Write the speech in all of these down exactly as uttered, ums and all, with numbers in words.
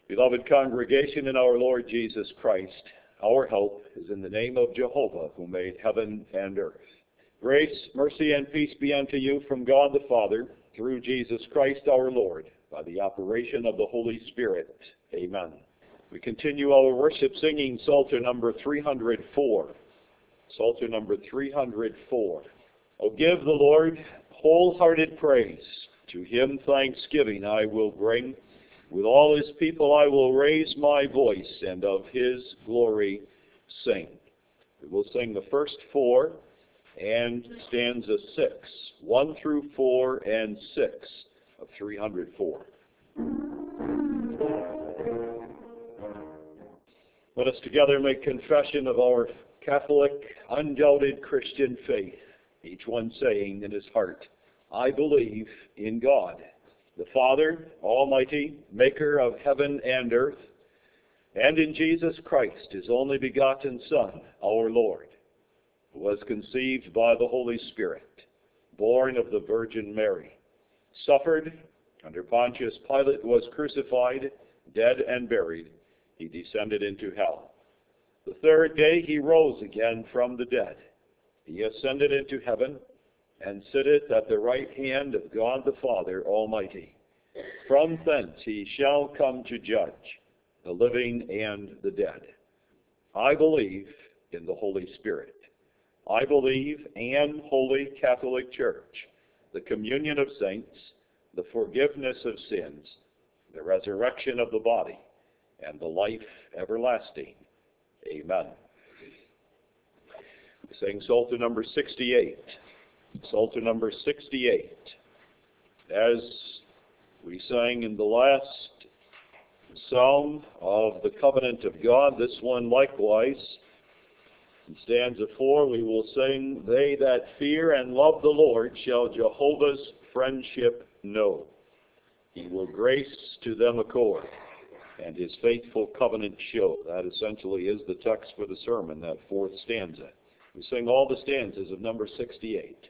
Beloved congregation in our Lord Jesus Christ, our help is in the name of Jehovah, who made heaven and earth. Grace, mercy, and peace be unto you from God the Father, through Jesus Christ our Lord, by the operation of the Holy Spirit. Amen. We continue our worship singing Psalter number three hundred four. Psalter number three hundred four. O give the Lord wholehearted praise. To him thanksgiving I will bring. With all his people I will raise my voice, and of his glory sing. We will sing the first four and stanza six, one through four and six of three hundred four. Let us together make confession of our Catholic, undoubted Christian faith, each one saying in his heart, I believe in God, the Father, Almighty, maker of heaven and earth, and in Jesus Christ, his only begotten Son, our Lord, who was conceived by the Holy Spirit, born of the Virgin Mary, suffered under Pontius Pilate, was crucified, dead and buried. He descended into hell. The third day he rose again from the dead. He ascended into heaven, and sitteth at the right hand of God the Father Almighty. From thence he shall come to judge the living and the dead. I believe in the Holy Spirit. I believe in Holy Catholic Church, the communion of saints, the forgiveness of sins, the resurrection of the body, and the life everlasting. Amen. We sing Psalter number sixty-eight. Psalter number sixty-eight. As we sang in the last psalm of the covenant of God, this one likewise, in stanza four, we will sing, They that fear and love the Lord shall Jehovah's friendship know. He will grace to them accord, and his faithful covenant show. That essentially is the text for the sermon, that fourth stanza. We sing all the stanzas of number sixty-eight.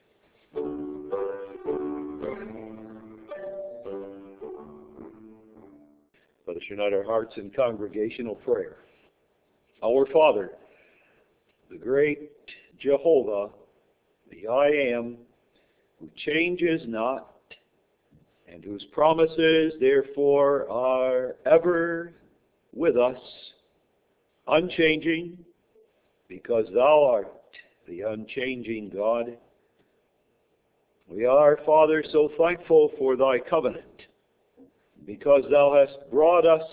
Let us unite our hearts in congregational prayer. Our Father, the great Jehovah, the I Am, who changes not, and whose promises, therefore, are ever with us, unchanging, because thou art the unchanging God. We are, Father, so thankful for thy covenant, because thou hast brought us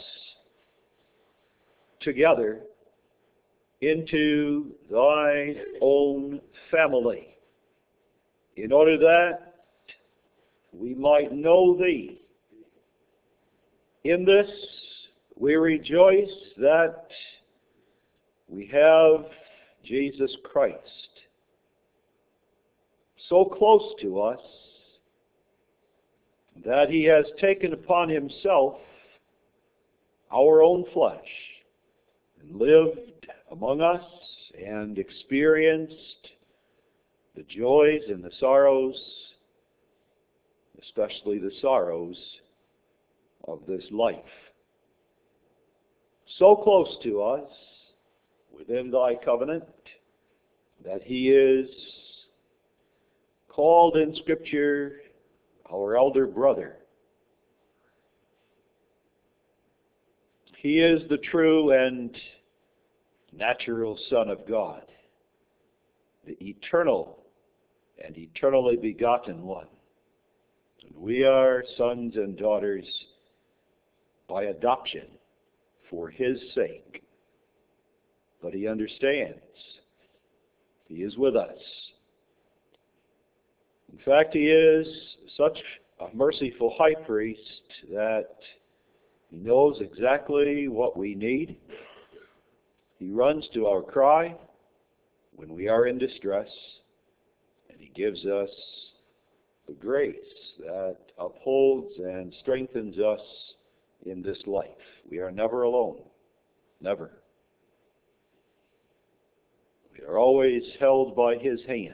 together into thy own family, in order that we might know thee. In this we rejoice that we have Jesus Christ so close to us that he has taken upon himself our own flesh and lived among us and experienced the joys and the sorrows, especially the sorrows of this life. So close to us within thy covenant that he is called in Scripture our elder brother. He is the true and natural Son of God, the eternal and eternally begotten one. And we are sons and daughters by adoption for his sake. But he understands. He is with us. In fact, he is such a merciful high priest that he knows exactly what we need. He runs to our cry when we are in distress, and he gives us the grace that upholds and strengthens us in this life. We are never alone. Never. We are always held by his hand.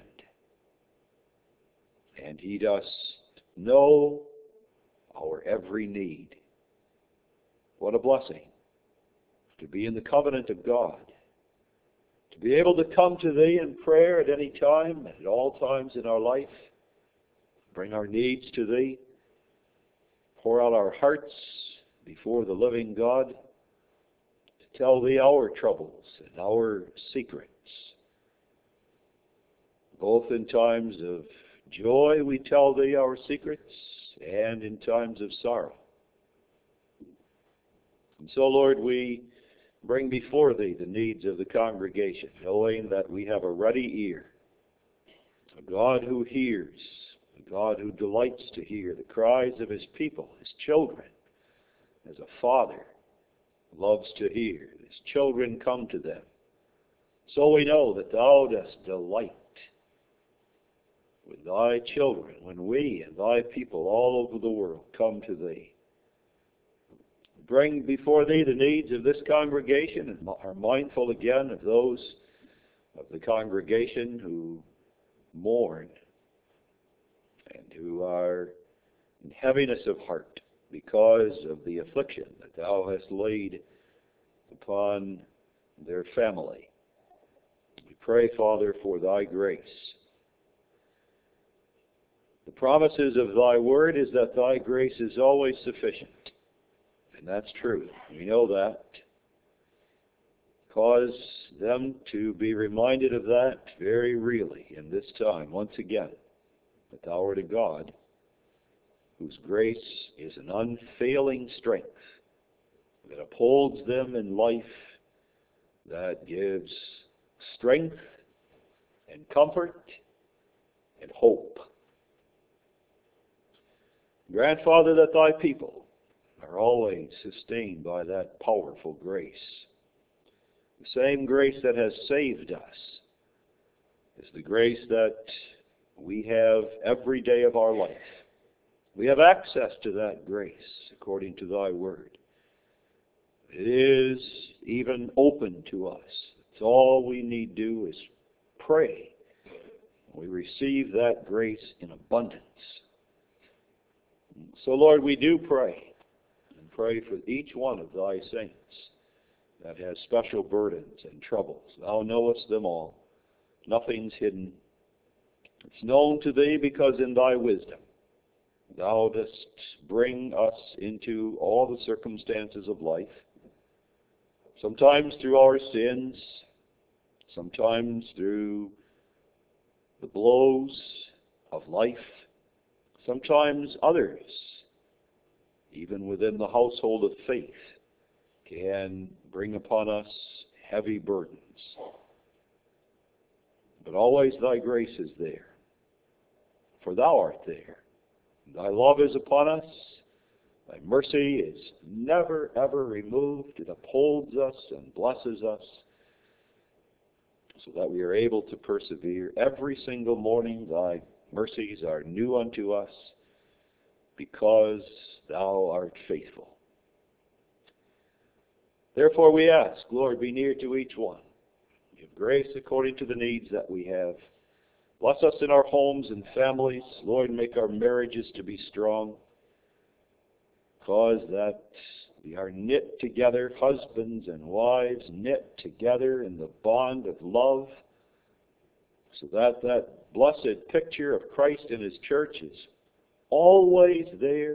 And he does know our every need. What a blessing to be in the covenant of God, to be able to come to Thee in prayer at any time, at all times in our life, bring our needs to Thee, pour out our hearts before the living God, to tell Thee our troubles and our secrets. Both in times of joy we tell Thee our secrets, and in times of sorrow. And so, Lord, we bring before Thee the needs of the congregation, knowing that we have a ready ear, a God who hears, a God who delights to hear the cries of His people, His children, as a father loves to hear His children come to them. So we know that Thou dost delight with Thy children when we and Thy people all over the world come to Thee. Bring before Thee the needs of this congregation and are mindful again of those of the congregation who mourn and who are in heaviness of heart because of the affliction that Thou hast laid upon their family. We pray, Father, for Thy grace. The promises of Thy word is that Thy grace is always sufficient. And that's true. We know that. Cause them to be reminded of that very really in this time, once again, that Thou art a God whose grace is an unfailing strength that upholds them in life, that gives strength and comfort and hope. Grandfather, that Thy people are always sustained by that powerful grace. The same grace that has saved us is the grace that we have every day of our life. We have access to that grace according to Thy word. It is even open to us. It's all we need do is pray. We receive that grace in abundance. So, Lord, we do pray. Pray for each one of Thy saints that has special burdens and troubles. Thou knowest them all. Nothing's hidden. It's known to Thee because in Thy wisdom Thou dost bring us into all the circumstances of life, sometimes through our sins, sometimes through the blows of life, sometimes others, even within the household of faith, can bring upon us heavy burdens. But always Thy grace is there, for Thou art there. Thy love is upon us. Thy mercy is never, ever removed. It upholds us and blesses us so that we are able to persevere. Every single morning Thy mercies are new unto us because Thou art faithful. Therefore we ask, Lord, be near to each one. Give grace according to the needs that we have. Bless us in our homes and families. Lord, make our marriages to be strong. Cause that we are knit together, husbands and wives, knit together in the bond of love, so that that blessed picture of Christ and His church is always there,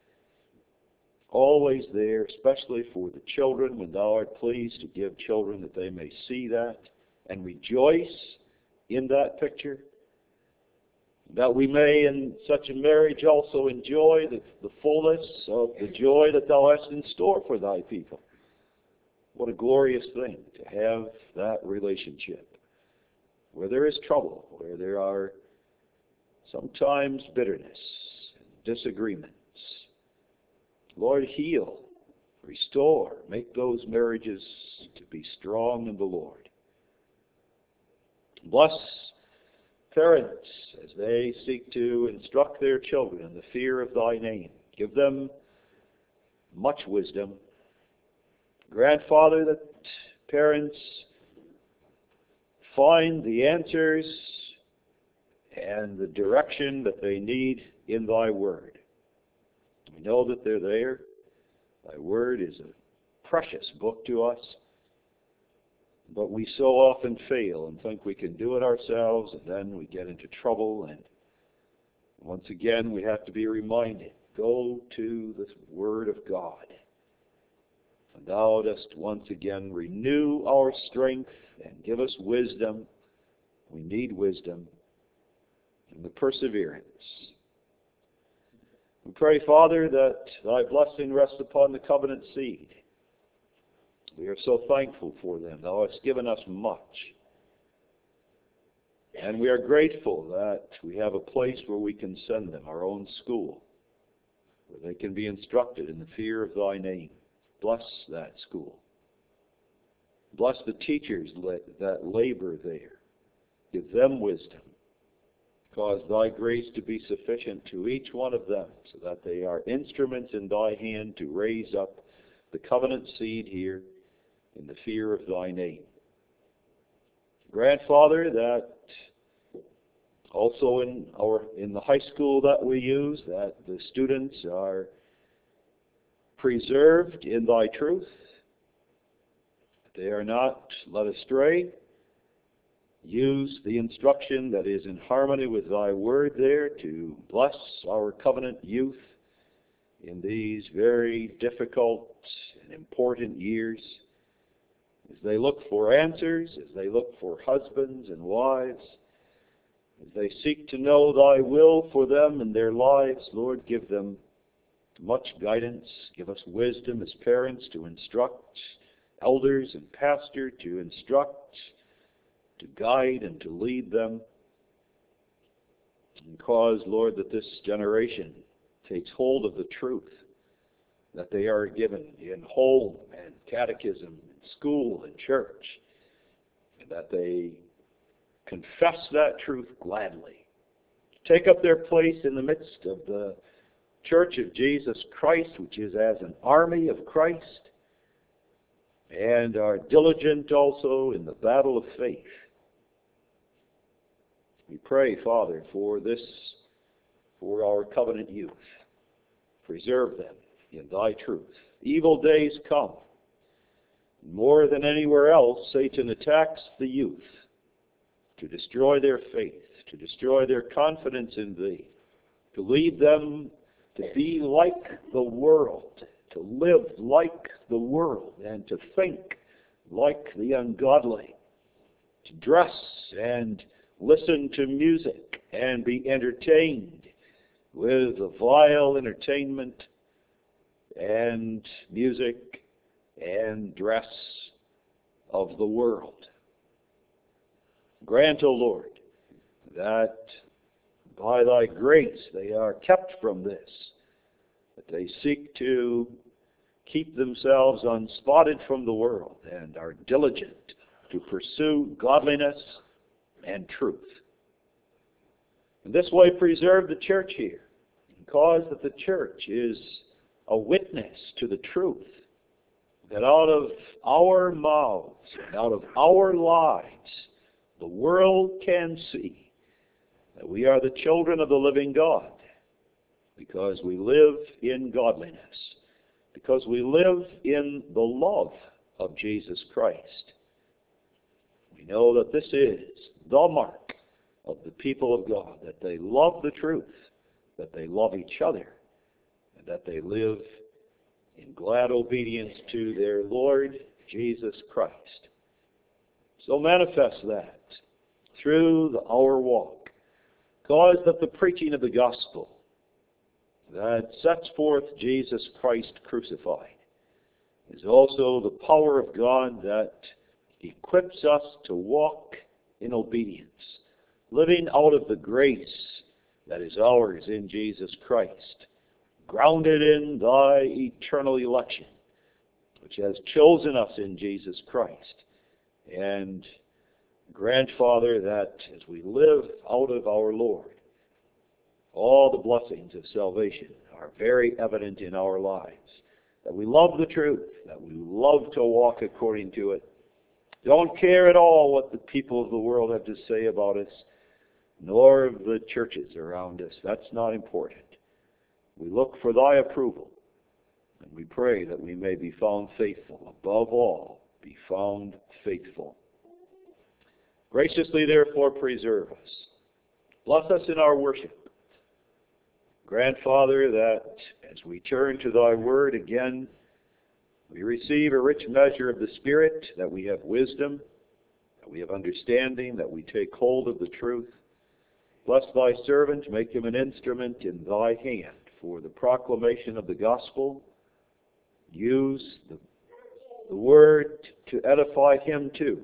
always there, especially for the children, when Thou art pleased to give children that they may see that and rejoice in that picture. That we may in such a marriage also enjoy the, the fullness of the joy that Thou hast in store for Thy people. What a glorious thing to have that relationship, where there is trouble, where there are sometimes bitterness and disagreements. Lord, heal, restore, make those marriages to be strong in the Lord. Bless parents as they seek to instruct their children in the fear of Thy name. Give them much wisdom. Grant, Father, that parents find the answers and the direction that they need in Thy word. We know that they're there. Thy word is a precious book to us. But we so often fail and think we can do it ourselves, and then we get into trouble. And once again, we have to be reminded, go to the Word of God. And thou dost once again renew our strength and give us wisdom. We need wisdom and the perseverance. We pray, Father, that thy blessing rest upon the covenant seed. We are so thankful for them. Thou hast given us much. And we are grateful that we have a place where we can send them, our own school, where they can be instructed in the fear of thy name. Bless that school. Bless the teachers that labor there. Give them wisdom. Cause thy grace to be sufficient to each one of them, so that they are instruments in thy hand to raise up the covenant seed here in the fear of thy name. Grant, Father, that also in our in the high school that we use, that the students are preserved in thy truth. They are not led astray. Use the instruction that is in harmony with thy word there to bless our covenant youth in these very difficult and important years, as they look for answers, as they look for husbands and wives, as they seek to know thy will for them and their lives. Lord, give them much guidance. Give us wisdom as parents to instruct, elders and pastor to instruct, to guide and to lead them. And cause, Lord, that this generation takes hold of the truth that they are given in home and catechism, and school and church, and that they confess that truth gladly. Take up their place in the midst of the Church of Jesus Christ, which is as an army of Christ, and are diligent also in the battle of faith. We pray, Father, for this, for our covenant youth. Preserve them in thy truth. Evil days come. More than anywhere else, Satan attacks the youth to destroy their faith, to destroy their confidence in thee, to lead them to be like the world, to live like the world, and to think like the ungodly, to dress and listen to music and be entertained with the vile entertainment and music and dress of the world. Grant, O Lord, that by thy grace they are kept from this, that they seek to keep themselves unspotted from the world and are diligent to pursue godliness and truth. In this way, preserve the church here, and cause that the church is a witness to the truth, that out of our mouths and out of our lives, the world can see that we are the children of the living God, because we live in godliness, because we live in the love of Jesus Christ. We know that this is the mark of the people of God, that they love the truth, that they love each other, and that they live in glad obedience to their Lord Jesus Christ. So manifest that through the, our walk. Cause that the preaching of the gospel that sets forth Jesus Christ crucified is also the power of God that equips us to walk in obedience, living out of the grace that is ours in Jesus Christ, grounded in thy eternal election, which has chosen us in Jesus Christ. And grant, Father, that as we live out of our Lord, all the blessings of salvation are very evident in our lives, that we love the truth, that we love to walk according to it. Don't care at all what the people of the world have to say about us, nor of the churches around us. That's not important. We look for thy approval, And we pray that we may be found faithful. Above all, be found faithful. Graciously, therefore, preserve us. Bless us in our worship. Grant, Father, that as we turn to thy word again, we receive a rich measure of the Spirit, that we have wisdom, that we have understanding, that we take hold of the truth. Bless thy servant, make him an instrument in thy hand for the proclamation of the gospel. Use the, the word to edify him too,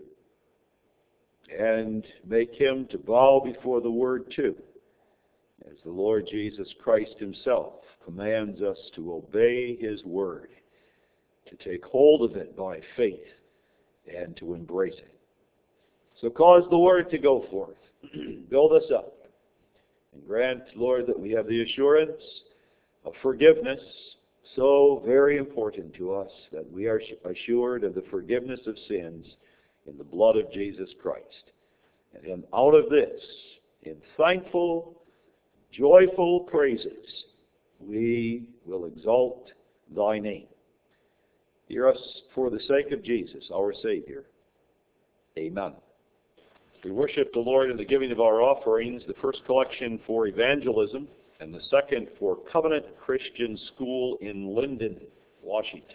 and make him to bow before the word too, as the Lord Jesus Christ himself commands us to obey his word, to take hold of it by faith, and to embrace it. So cause the word to go forth. Build us up. And grant, Lord, that we have the assurance of forgiveness, so very important to us, that we are assured of the forgiveness of sins in the blood of Jesus Christ. And then out of this, in thankful, joyful praises, we will exalt thy name. Hear us for the sake of Jesus, our Savior. Amen. We worship the Lord in the giving of our offerings, the first collection for evangelism, and the second for Covenant Christian School in Linden, Washington.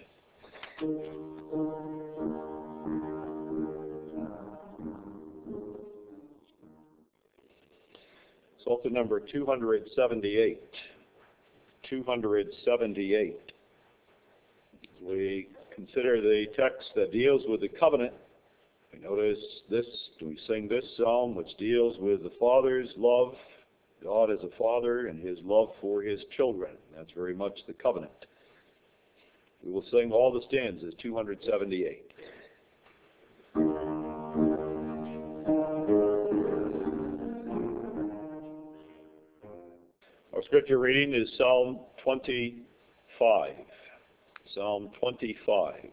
Psalter number two hundred seventy-eight. two hundred seventy-eight. We consider the text that deals with the covenant. We notice this, we sing this psalm, which deals with the Father's love, God as a Father, and his love for his children. That's very much the covenant. We will sing all the stanzas, two hundred seventy-eight. Our scripture reading is Psalm twenty-five. Psalm twenty-five.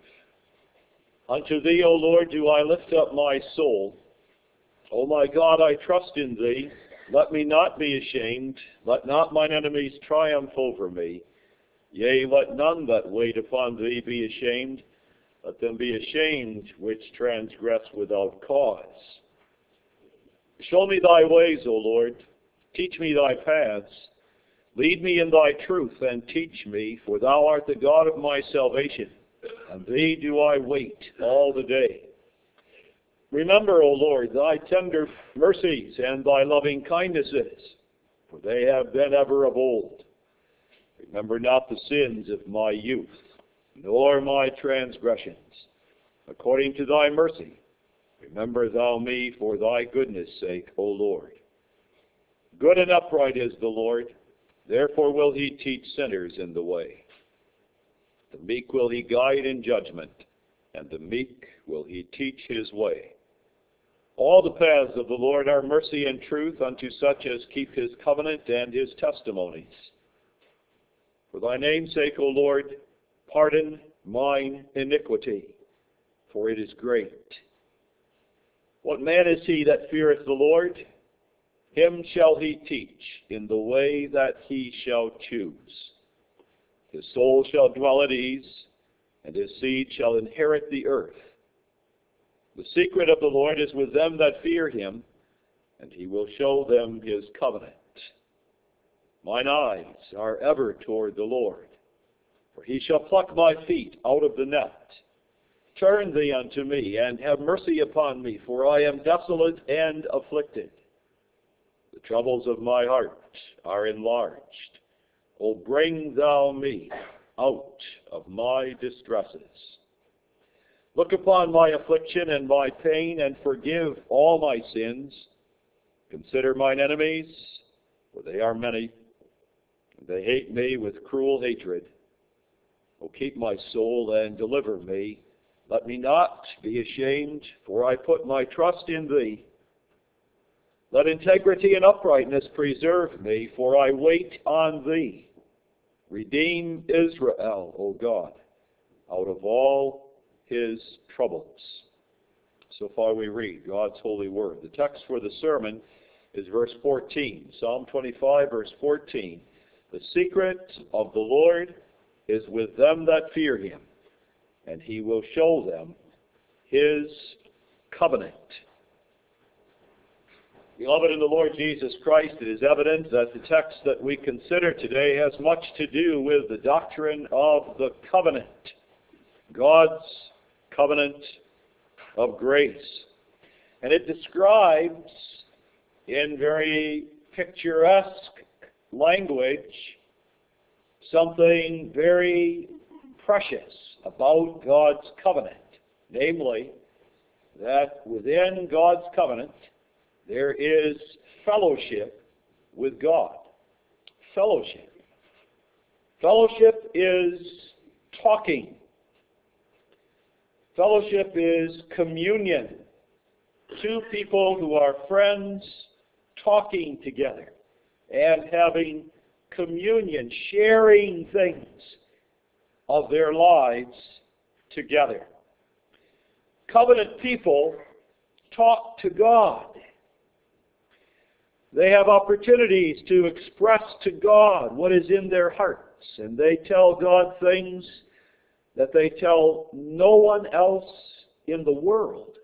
Unto thee, O Lord, do I lift up my soul. O my God, I trust in thee. Let me not be ashamed. Let not mine enemies triumph over me. Yea, let none that wait upon thee be ashamed. Let them be ashamed which transgress without cause. Show me thy ways, O Lord. Teach me thy paths. Lead me in thy truth and teach me, for thou art the God of my salvation. On thee do I wait all the day. Remember, O Lord, thy tender mercies and thy loving kindnesses, for they have been ever of old. Remember not the sins of my youth, nor my transgressions. According to thy mercy, remember thou me for thy goodness' sake, O Lord. Good and upright is the Lord, therefore will he teach sinners in the way. The meek will he guide in judgment, and the meek will he teach his way. All the paths of the Lord are mercy and truth unto such as keep his covenant and his testimonies. For thy name's sake, O Lord, pardon mine iniquity, for it is great. What man is he that feareth the Lord? Him shall he teach in the way that he shall choose. His soul shall dwell at ease, and his seed shall inherit the earth. The secret of the Lord is with them that fear him, and he will show them his covenant. Mine eyes are ever toward the Lord, for he shall pluck my feet out of the net. Turn thee unto me, and have mercy upon me, for I am desolate and afflicted. The troubles of my heart are enlarged. O bring thou me out of my distresses. Look upon my affliction and my pain, and forgive all my sins. Consider mine enemies, for they are many. They hate me with cruel hatred. O keep my soul and deliver me. Let me not be ashamed, for I put my trust in thee. Let integrity and uprightness preserve me, for I wait on thee. Redeem Israel, O God, out of all his troubles. So far we read God's holy word. The text for the sermon is verse fourteen. Psalm twenty-five, verse fourteen. The secret of the Lord is with them that fear him, and he will show them his covenant. Beloved in the Lord Jesus Christ, it is evident that the text that we consider today has much to do with the doctrine of the covenant, God's covenant of grace. And it describes in very picturesque language something very precious about God's covenant, namely that within God's covenant there is fellowship with God. Fellowship. Fellowship is talking. Fellowship is communion. Two people who are friends talking together and having communion, sharing things of their lives together. Covenant people talk to God. They have opportunities to express to God what is in their hearts, and they tell God things that they tell no one else in the world.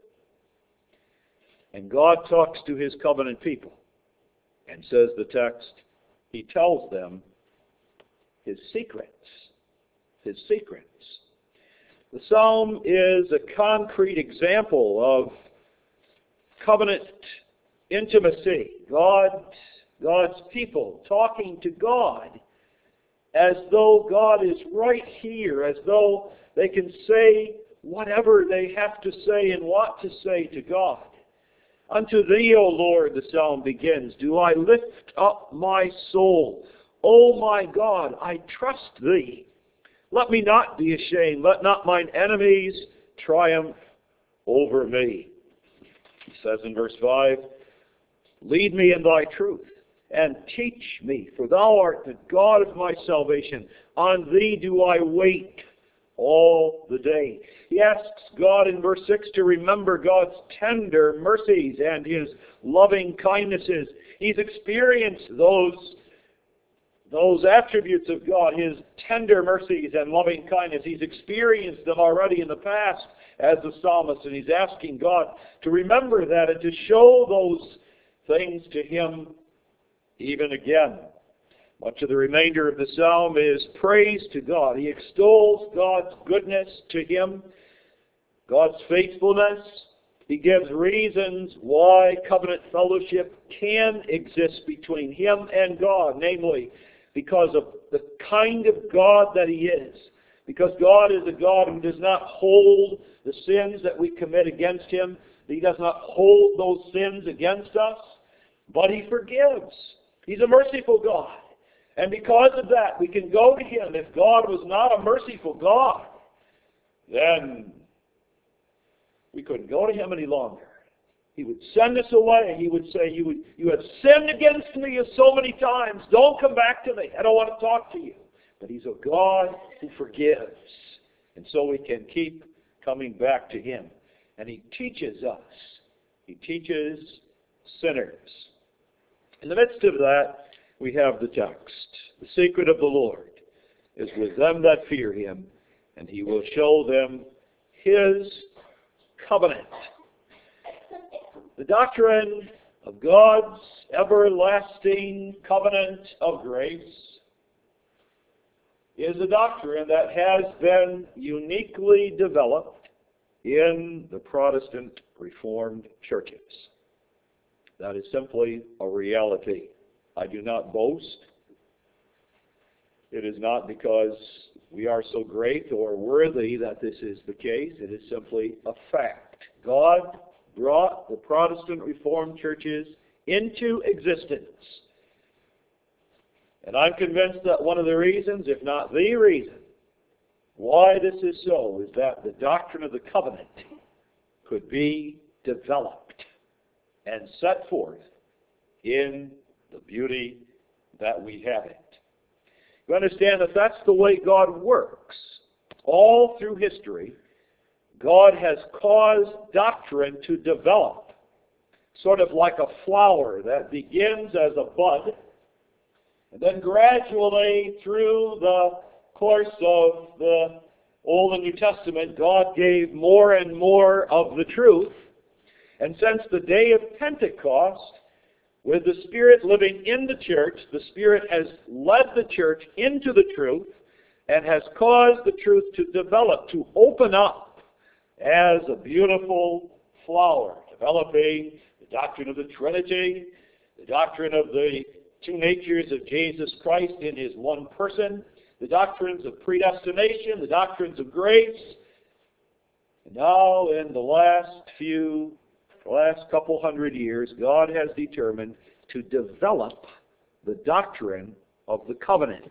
And God talks to his covenant people, and says the text, he tells them his secrets. His secrets. The psalm is a concrete example of covenant intimacy. God, God's people talking to God as though God is right here, as though they can say whatever they have to say and want to say to God. Unto thee, O Lord, the psalm begins, do I lift up my soul. O my God, I trust thee. Let me not be ashamed. Let not mine enemies triumph over me. He says in verse five, lead me in thy truth, and teach me, for thou art the God of my salvation. On thee do I wait all the day. He asks God in verse six to remember God's tender mercies and his loving kindnesses. He's experienced those, those attributes of God, his tender mercies and loving kindness. He's experienced them already in the past as the psalmist, and he's asking God to remember that and to show those things to him even again. Much of the remainder of the psalm is praise to God. He extols God's goodness to him, God's faithfulness. He gives reasons why covenant fellowship can exist between him and God, namely because of the kind of God that he is. Because God is a God who does not hold the sins that we commit against him. He does not hold those sins against us, but he forgives. He's a merciful God. And because of that, we can go to him. If God was not a merciful God, then we couldn't go to him any longer. He would send us away. He would say, you, would, you have sinned against me so many times. Don't come back to me. I don't want to talk to you. But he's a God who forgives. And so we can keep coming back to him. And he teaches us. He teaches sinners. In the midst of that, we have the text. The secret of the Lord is with them that fear him, and he will show them his covenant. The doctrine of God's everlasting covenant of grace is a doctrine that has been uniquely developed in the Protestant Reformed churches. That is simply a reality. I do not boast. It is not because we are so great or worthy that this is the case. It is simply a fact. God brought the Protestant Reformed churches into existence. And I'm convinced that one of the reasons, if not the reason, why this is so is that the doctrine of the covenant could be developed and set forth in the beauty that we have it. You understand that that's the way God works. All through history, God has caused doctrine to develop, sort of like a flower that begins as a bud, and then gradually through the course of the Old and New Testament, God gave more and more of the truth. And since the day of Pentecost, with the Spirit living in the church, the Spirit has led the church into the truth and has caused the truth to develop, to open up as a beautiful flower, developing the doctrine of the Trinity, the doctrine of the two natures of Jesus Christ in His one person, the doctrines of predestination, the doctrines of grace. And now, in the last few, last couple hundred years, God has determined to develop the doctrine of the covenant.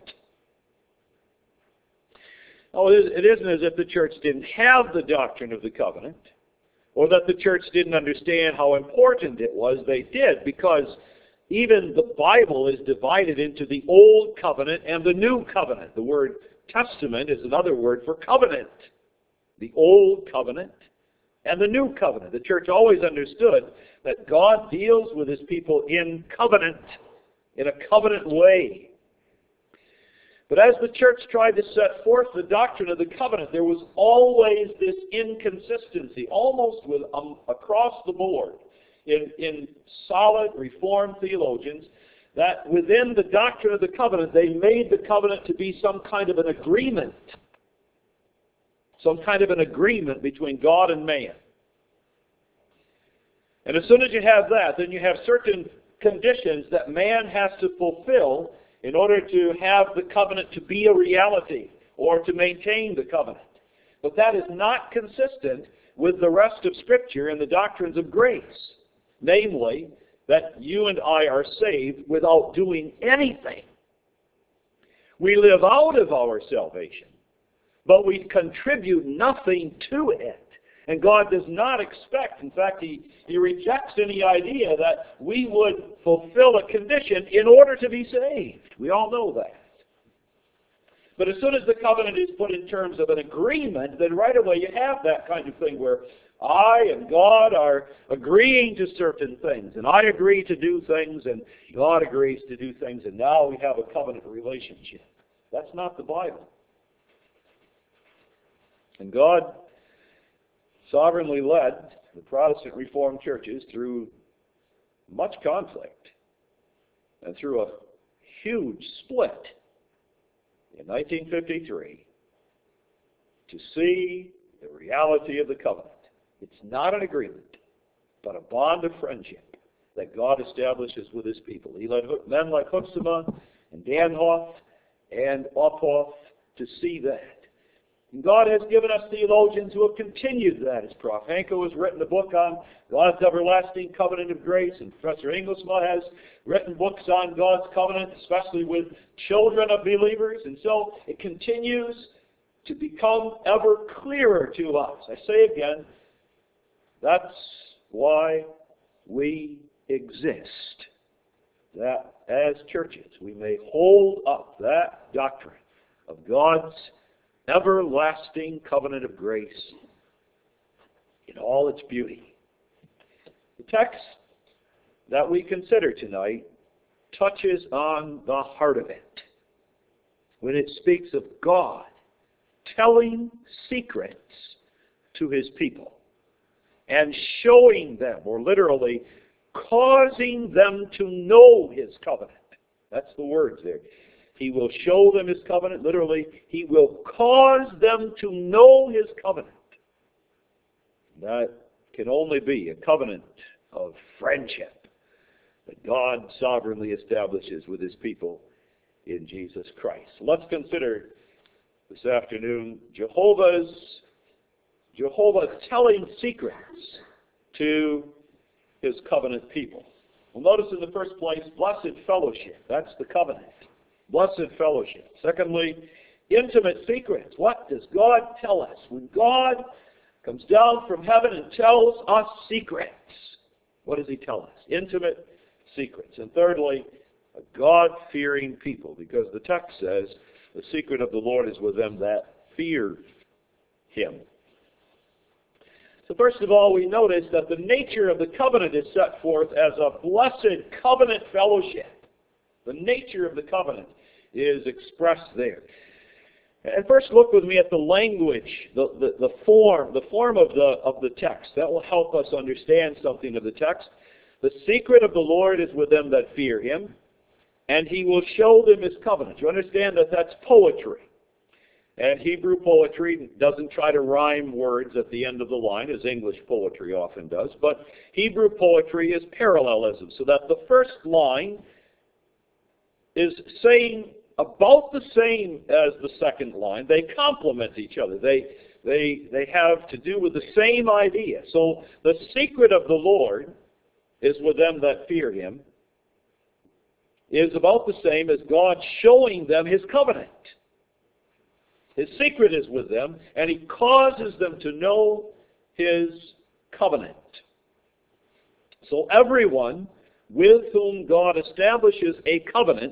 Now, it isn't as if the church didn't have the doctrine of the covenant, or that the church didn't understand how important it was. They did, because even the Bible is divided into the Old Covenant and the New Covenant. The word testament is another word for covenant. The Old Covenant and the New Covenant. The church always understood that God deals with His people in covenant, in a covenant way. But as the church tried to set forth the doctrine of the covenant, there was always this inconsistency, almost with um, across the board, in, in solid Reformed theologians, that within the doctrine of the covenant, they made the covenant to be some kind of an agreement. Some kind of an agreement between God and man. And as soon as you have that, then you have certain conditions that man has to fulfill in order to have the covenant to be a reality, or to maintain the covenant. But that is not consistent with the rest of Scripture and the doctrines of grace. Namely, that you and I are saved without doing anything. We live out of our salvation, but we contribute nothing to it. And God does not expect, in fact, He, he rejects any idea that we would fulfill a condition in order to be saved. We all know that. But as soon as the covenant is put in terms of an agreement, then right away you have that kind of thing where I and God are agreeing to certain things, and I agree to do things, and God agrees to do things, and now we have a covenant relationship. That's not the Bible. And God sovereignly led the Protestant Reformed churches through much conflict and through a huge split in nineteen fifty-three to see the reality of the covenant. It's not an agreement, but a bond of friendship that God establishes with His people. He led men like Huxema and Danhoff and Uphoff to see that. And God has given us theologians who have continued that. As Professor Hanko has written a book on God's everlasting covenant of grace, and Professor Engelsma has written books on God's covenant, especially with children of believers. And so it continues to become ever clearer to us. I say again, that's why we exist. That as churches we may hold up that doctrine of God's everlasting covenant of grace in all its beauty. The text that we consider tonight touches on the heart of it when it speaks of God telling secrets to His people and showing them, or literally causing them to know His covenant. That's the words there. He will show them His covenant. Literally, He will cause them to know His covenant. That can only be a covenant of friendship that God sovereignly establishes with His people in Jesus Christ. Let's consider this afternoon Jehovah's Jehovah telling secrets to His covenant people. Well, notice in the first place, blessed fellowship. That's the covenant. Blessed fellowship. Secondly, intimate secrets. What does God tell us? When God comes down from heaven and tells us secrets, what does He tell us? Intimate secrets. And thirdly, a God-fearing people, because the text says, the secret of the Lord is with them that fear Him. So first of all, we notice that the nature of the covenant is set forth as a blessed covenant fellowship. The nature of the covenant is expressed there. And first look with me at the language, the, the, the form, the form of the, of the text. That will help us understand something of the text. The secret of the Lord is with them that fear him, and he will show them his covenant. You understand that that's poetry. And Hebrew poetry doesn't try to rhyme words at the end of the line, as English poetry often does. But Hebrew poetry is parallelism, so that the first line is saying about the same as the second line. They complement each other. They, they, they have to do with the same idea. So the secret of the Lord is with them that fear him, is about the same as God showing them his covenant. His secret is with them, and he causes them to know his covenant. So everyone with whom God establishes a covenant,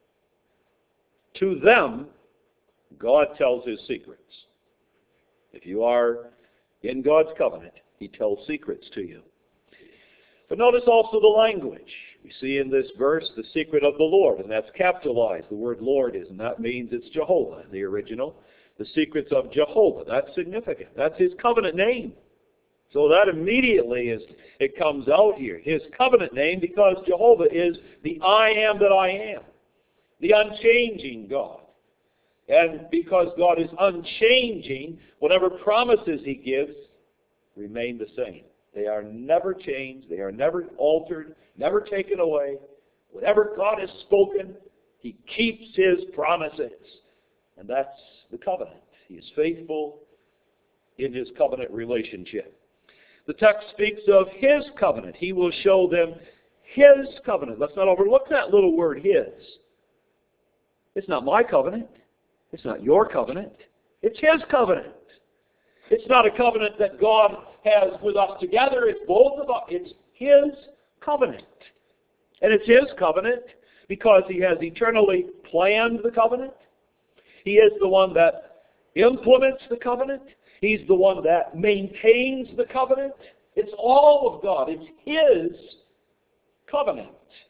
to them, God tells his secrets. If you are in God's covenant, he tells secrets to you. But notice also the language. We see in this verse the secret of the Lord, and that's capitalized. The word Lord is, and that means it's Jehovah in the original. The secrets of Jehovah, that's significant. That's his covenant name. So that immediately is, it comes out here. His covenant name, because Jehovah is the I am that I am. The unchanging God. And because God is unchanging, whatever promises he gives remain the same. They are never changed. They are never altered, never taken away. Whatever God has spoken, he keeps his promises. And that's the covenant. He is faithful in his covenant relationship. The text speaks of his covenant. He will show them his covenant. Let's not overlook that little word, his. It's not my covenant. It's not your covenant. It's his covenant. It's not a covenant that God has with us together. It's both of us. It's his covenant. And it's his covenant because he has eternally planned the covenant. He is the one that implements the covenant. He's the one that maintains the covenant. It's all of God. It's his covenant.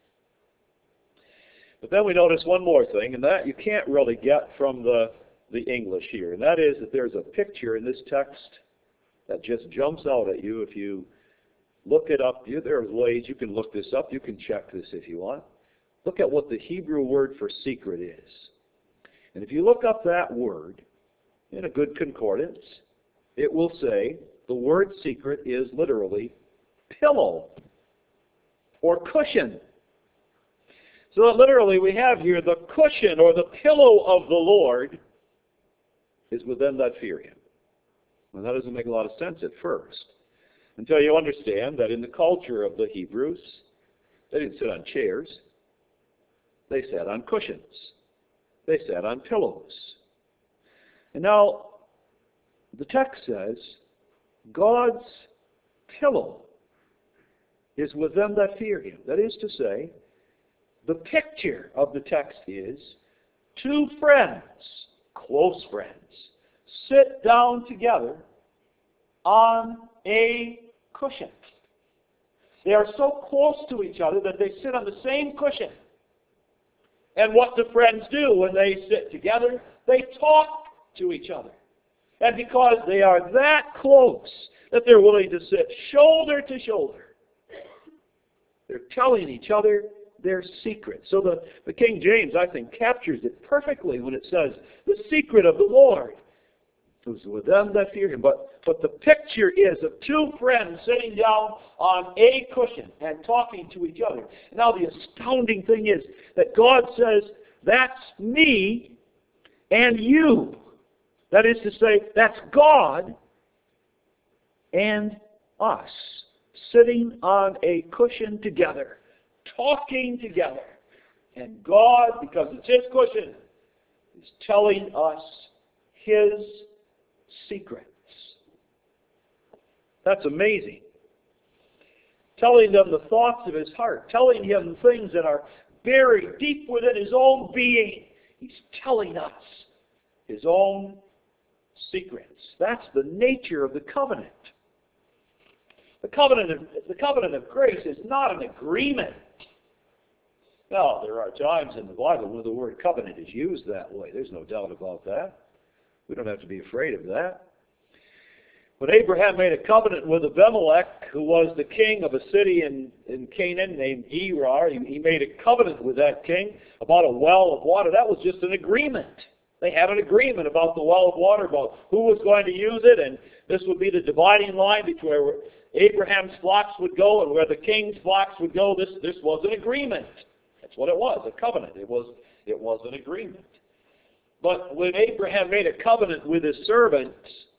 But then we notice one more thing, and that you can't really get from the, the English here. And that is that there's a picture in this text that just jumps out at you if you look it up. There are ways you can look this up. You can check this if you want. Look at what the Hebrew word for secret is. And if you look up that word in a good concordance, it will say the word secret is literally pillow or cushion. So that literally we have here the cushion or the pillow of the Lord is with them that fear him. Well, that doesn't make a lot of sense at first, until you understand that in the culture of the Hebrews, they didn't sit on chairs. They sat on cushions. They sat on pillows. And now, the text says, God's pillow is with them that fear him. That is to say, the picture of the text is two friends, close friends, sit down together on a cushion. They are so close to each other that they sit on the same cushion. And what do friends do when they sit together? They talk to each other. And because they are that close that they're willing to sit shoulder to shoulder, they're telling each other their secret. So the, the King James, I think, captures it perfectly when it says, the secret of the Lord is with them that fear him. But, but the picture is of two friends sitting down on a cushion and talking to each other. Now the astounding thing is that God says, that's me and you. That is to say, that's God and us sitting on a cushion together, talking together. And God, because it's his cushion, is telling us his secrets. That's amazing. Telling them the thoughts of his heart, telling him things that are buried deep within his own being. He's telling us his own secrets. That's the nature of the covenant. The covenant of, the covenant of grace is not an agreement. Now, there are times in the Bible where the word covenant is used that way. There's no doubt about that. We don't have to be afraid of that. When Abraham made a covenant with Abimelech, who was the king of a city in, in Canaan named Gerar, he, he made a covenant with that king about a well of water. That was just an agreement. They had an agreement about the well of water, about who was going to use it, and this would be the dividing line between where Abraham's flocks would go and where the king's flocks would go. This, this was an agreement. That's what it was, a covenant. It was, it was an agreement. But when Abraham made a covenant with his servants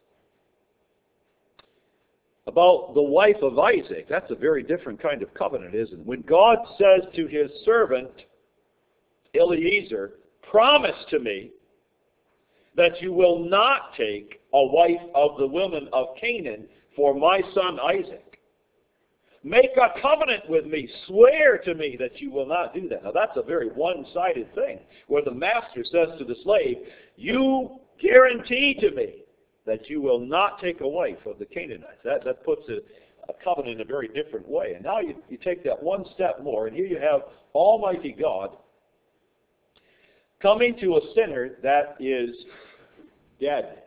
about the wife of Isaac, that's a very different kind of covenant, isn't it? When God says to his servant, Eliezer, promise to me that you will not take a wife of the women of Canaan for my son Isaac. Make a covenant with me. Swear to me that you will not do that. Now that's a very one-sided thing, where the master says to the slave, you guarantee to me that you will not take a wife of the Canaanites. That, that puts a, a covenant in a very different way. And now you, you take that one step more, and here you have Almighty God coming to a sinner that is dead.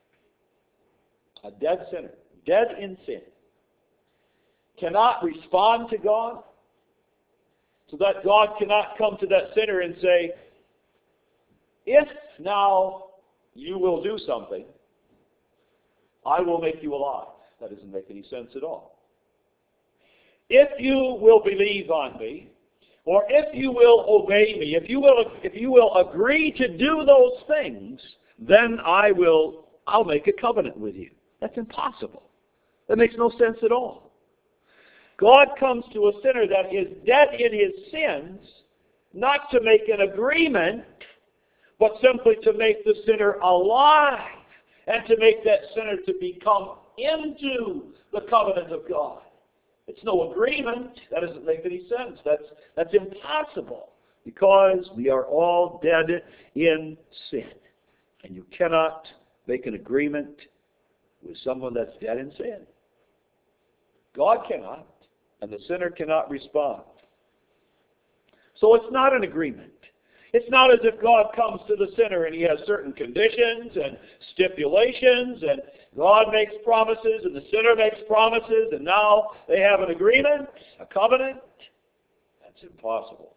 A dead sinner. Dead in sin. Cannot respond to God. So that God cannot come to that sinner and say, if now you will do something, I will make you alive. That doesn't make any sense at all. If you will believe on me, or if you will obey me, if you will, if you will agree to do those things, then I will, I'll make a covenant with you. That's impossible. That makes no sense at all. God comes to a sinner that is dead in his sins, not to make an agreement, but simply to make the sinner alive, and to make that sinner to become into the covenant of God. It's no agreement. That doesn't make any sense. That's, that's impossible, because we are all dead in sin. And you cannot make an agreement with someone that's dead in sin. God cannot, and the sinner cannot respond. So it's not an agreement. It's not as if God comes to the sinner and he has certain conditions and stipulations, and God makes promises and the sinner makes promises, and now they have an agreement, a covenant. That's impossible.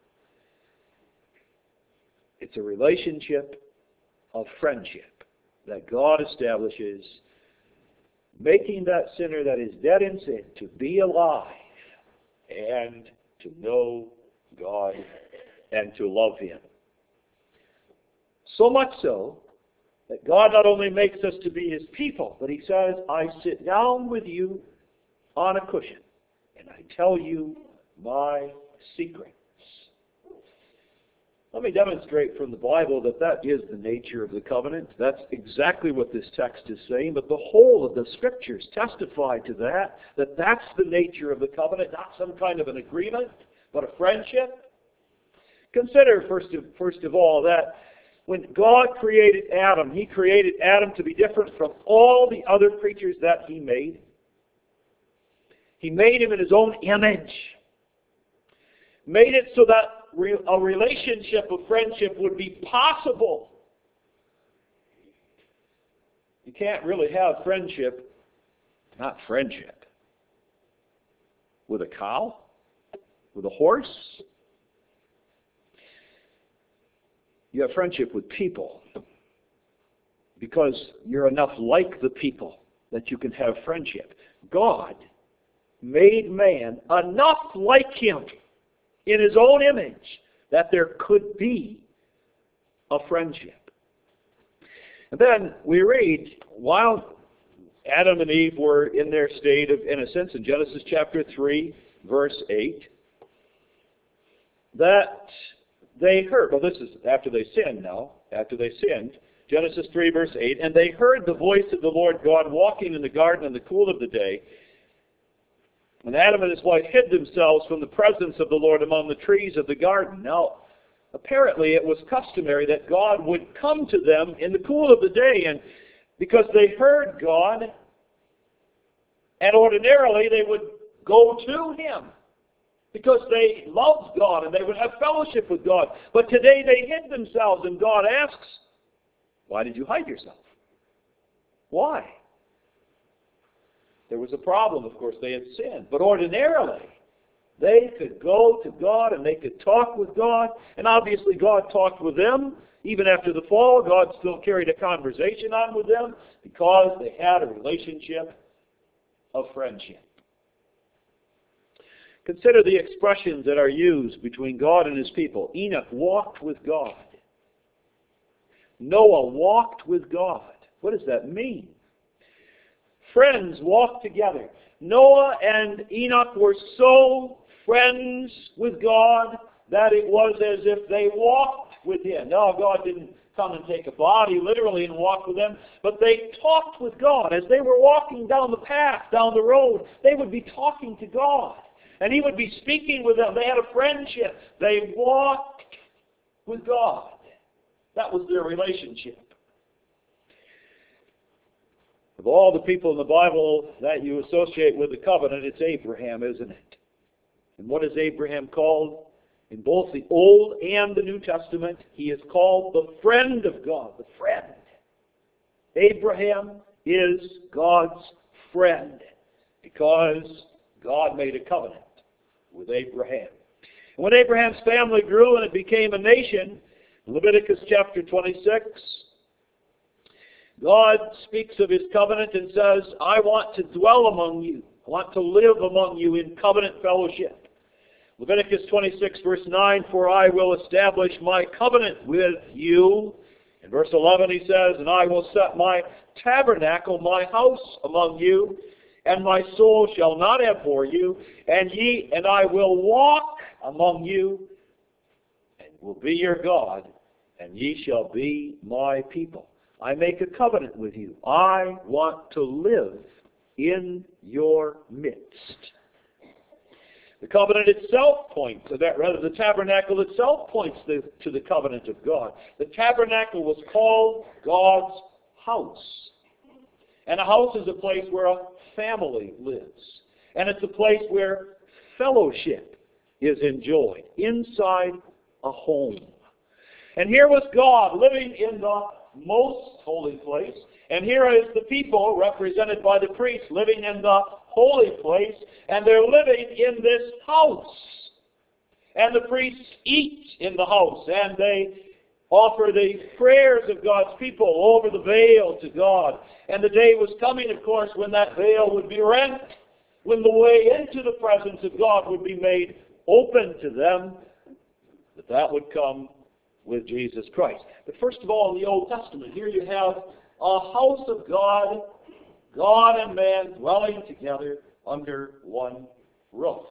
It's a relationship of friendship that God establishes, making that sinner that is dead in sin to be alive and to know God and to love Him. So much so that God not only makes us to be His people, but He says, I sit down with you on a cushion and I tell you my secrets. Let me demonstrate from the Bible that that is the nature of the covenant. That's exactly what this text is saying, but the whole of the Scriptures testify to that, that that's the nature of the covenant, not some kind of an agreement, but a friendship. Consider, first of, first of all, that when God created Adam, He created Adam to be different from all the other creatures that He made. He made him in His own image. Made it so that a relationship of friendship would be possible. You can't really have friendship, not friendship, with a cow, with a horse. You have friendship with people because you're enough like the people that you can have friendship. God made man enough like Him in His own image that there could be a friendship. And then we read, while Adam and Eve were in their state of innocence in Genesis chapter three, verse eight, that they heard, well this is after they sinned now, after they sinned, Genesis three verse eight, and they heard the voice of the Lord God walking in the garden in the cool of the day, and Adam and his wife hid themselves from the presence of the Lord among the trees of the garden. Now, apparently it was customary that God would come to them in the cool of the day, and because they heard God, and ordinarily they would go to Him, because they loved God and they would have fellowship with God. But today they hid themselves, and God asks, Why did you hide yourself? Why? There was a problem, of course. They had sinned. But ordinarily, they could go to God and they could talk with God. And obviously God talked with them. Even after the fall, God still carried a conversation on with them because they had a relationship of friendship. Consider the expressions that are used between God and His people. Enoch walked with God. Noah walked with God. What does that mean? Friends walked together. Noah and Enoch were so friends with God that it was as if they walked with Him. Now, God didn't come and take a body literally and walk with them, but they talked with God. As they were walking down the path, down the road, they would be talking to God. And He would be speaking with them. They had a friendship. They walked with God. That was their relationship. Of all the people in the Bible that you associate with the covenant, it's Abraham, isn't it? And what is Abraham called? In both the Old and the New Testament, he is called the friend of God, the friend. Abraham is God's friend because God made a covenant with Abraham. And when Abraham's family grew and it became a nation, Leviticus chapter twenty-six, God speaks of His covenant and says, I want to dwell among you. I want to live among you in covenant fellowship. Leviticus twenty-six, verse nine, for I will establish my covenant with you. In verse eleven he says, and I will set my tabernacle, my house among you, and my soul shall not abhor you, and ye and I will walk among you, and will be your God, and ye shall be my people. I make a covenant with you. I want to live in your midst. The covenant itself points to that. Rather, the tabernacle itself points to, to the covenant of God. The tabernacle was called God's house. And a house is a place where a family lives. And it's a place where fellowship is enjoyed inside a home. And here was God living in the most holy place. And here is the people represented by the priests living in the holy place. And they're living in this house. And the priests eat in the house. And they offer the prayers of God's people over the veil to God. And the day was coming, of course, when that veil would be rent. When the way into the presence of God would be made open to them. But that would come with Jesus Christ. But first of all, in the Old Testament, here you have a house of God, God and man dwelling together under one roof.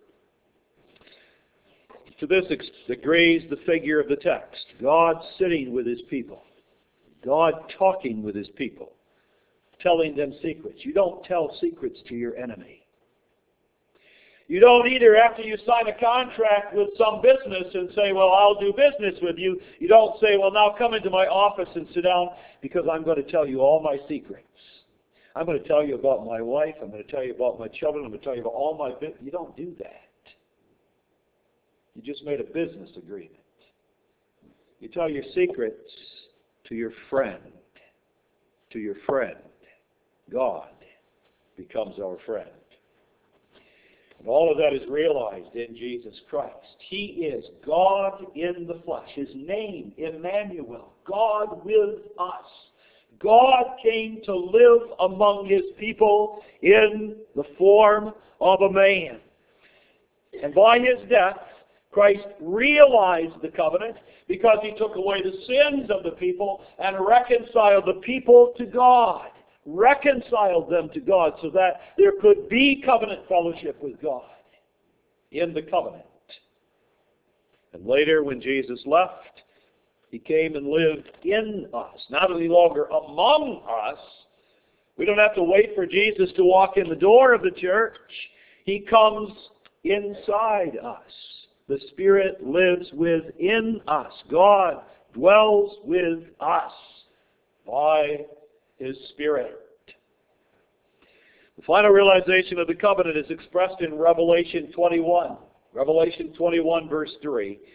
To this agrees the figure of the text. God sitting with His people. God talking with His people. Telling them secrets. You don't tell secrets to your enemy. You don't either, after you sign a contract with some business and say, well, I'll do business with you, you don't say, well, now come into my office and sit down because I'm going to tell you all my secrets. I'm going to tell you about my wife. I'm going to tell you about my children. I'm going to tell you about all my business. You don't do that. You just made a business agreement. You tell your secrets to your friend. To your friend. God becomes our friend. And all of that is realized in Jesus Christ. He is God in the flesh. His name, Emmanuel, God with us. God came to live among His people in the form of a man. And by His death, Christ realized the covenant because He took away the sins of the people and reconciled the people to God. Reconciled them to God so that there could be covenant fellowship with God in the covenant. And later when Jesus left, He came and lived in us, not any longer among us. We don't have to wait for Jesus to walk in the door of the church. He comes inside us. The Spirit lives within us. God dwells with us by His Spirit. The final realization of the covenant is expressed in Revelation twenty-one. Revelation twenty-one, verse three.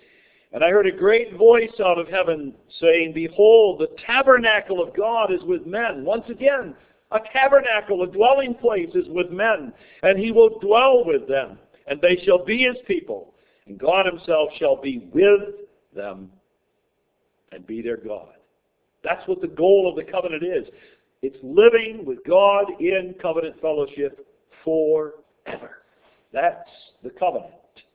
And I heard a great voice out of heaven saying, Behold, the tabernacle of God is with men. Once again, a tabernacle, a dwelling place is with men, and he will dwell with them, and they shall be his people, and God himself shall be with them and be their God. That's what the goal of the covenant is. It's living with God in covenant fellowship forever. That's the covenant.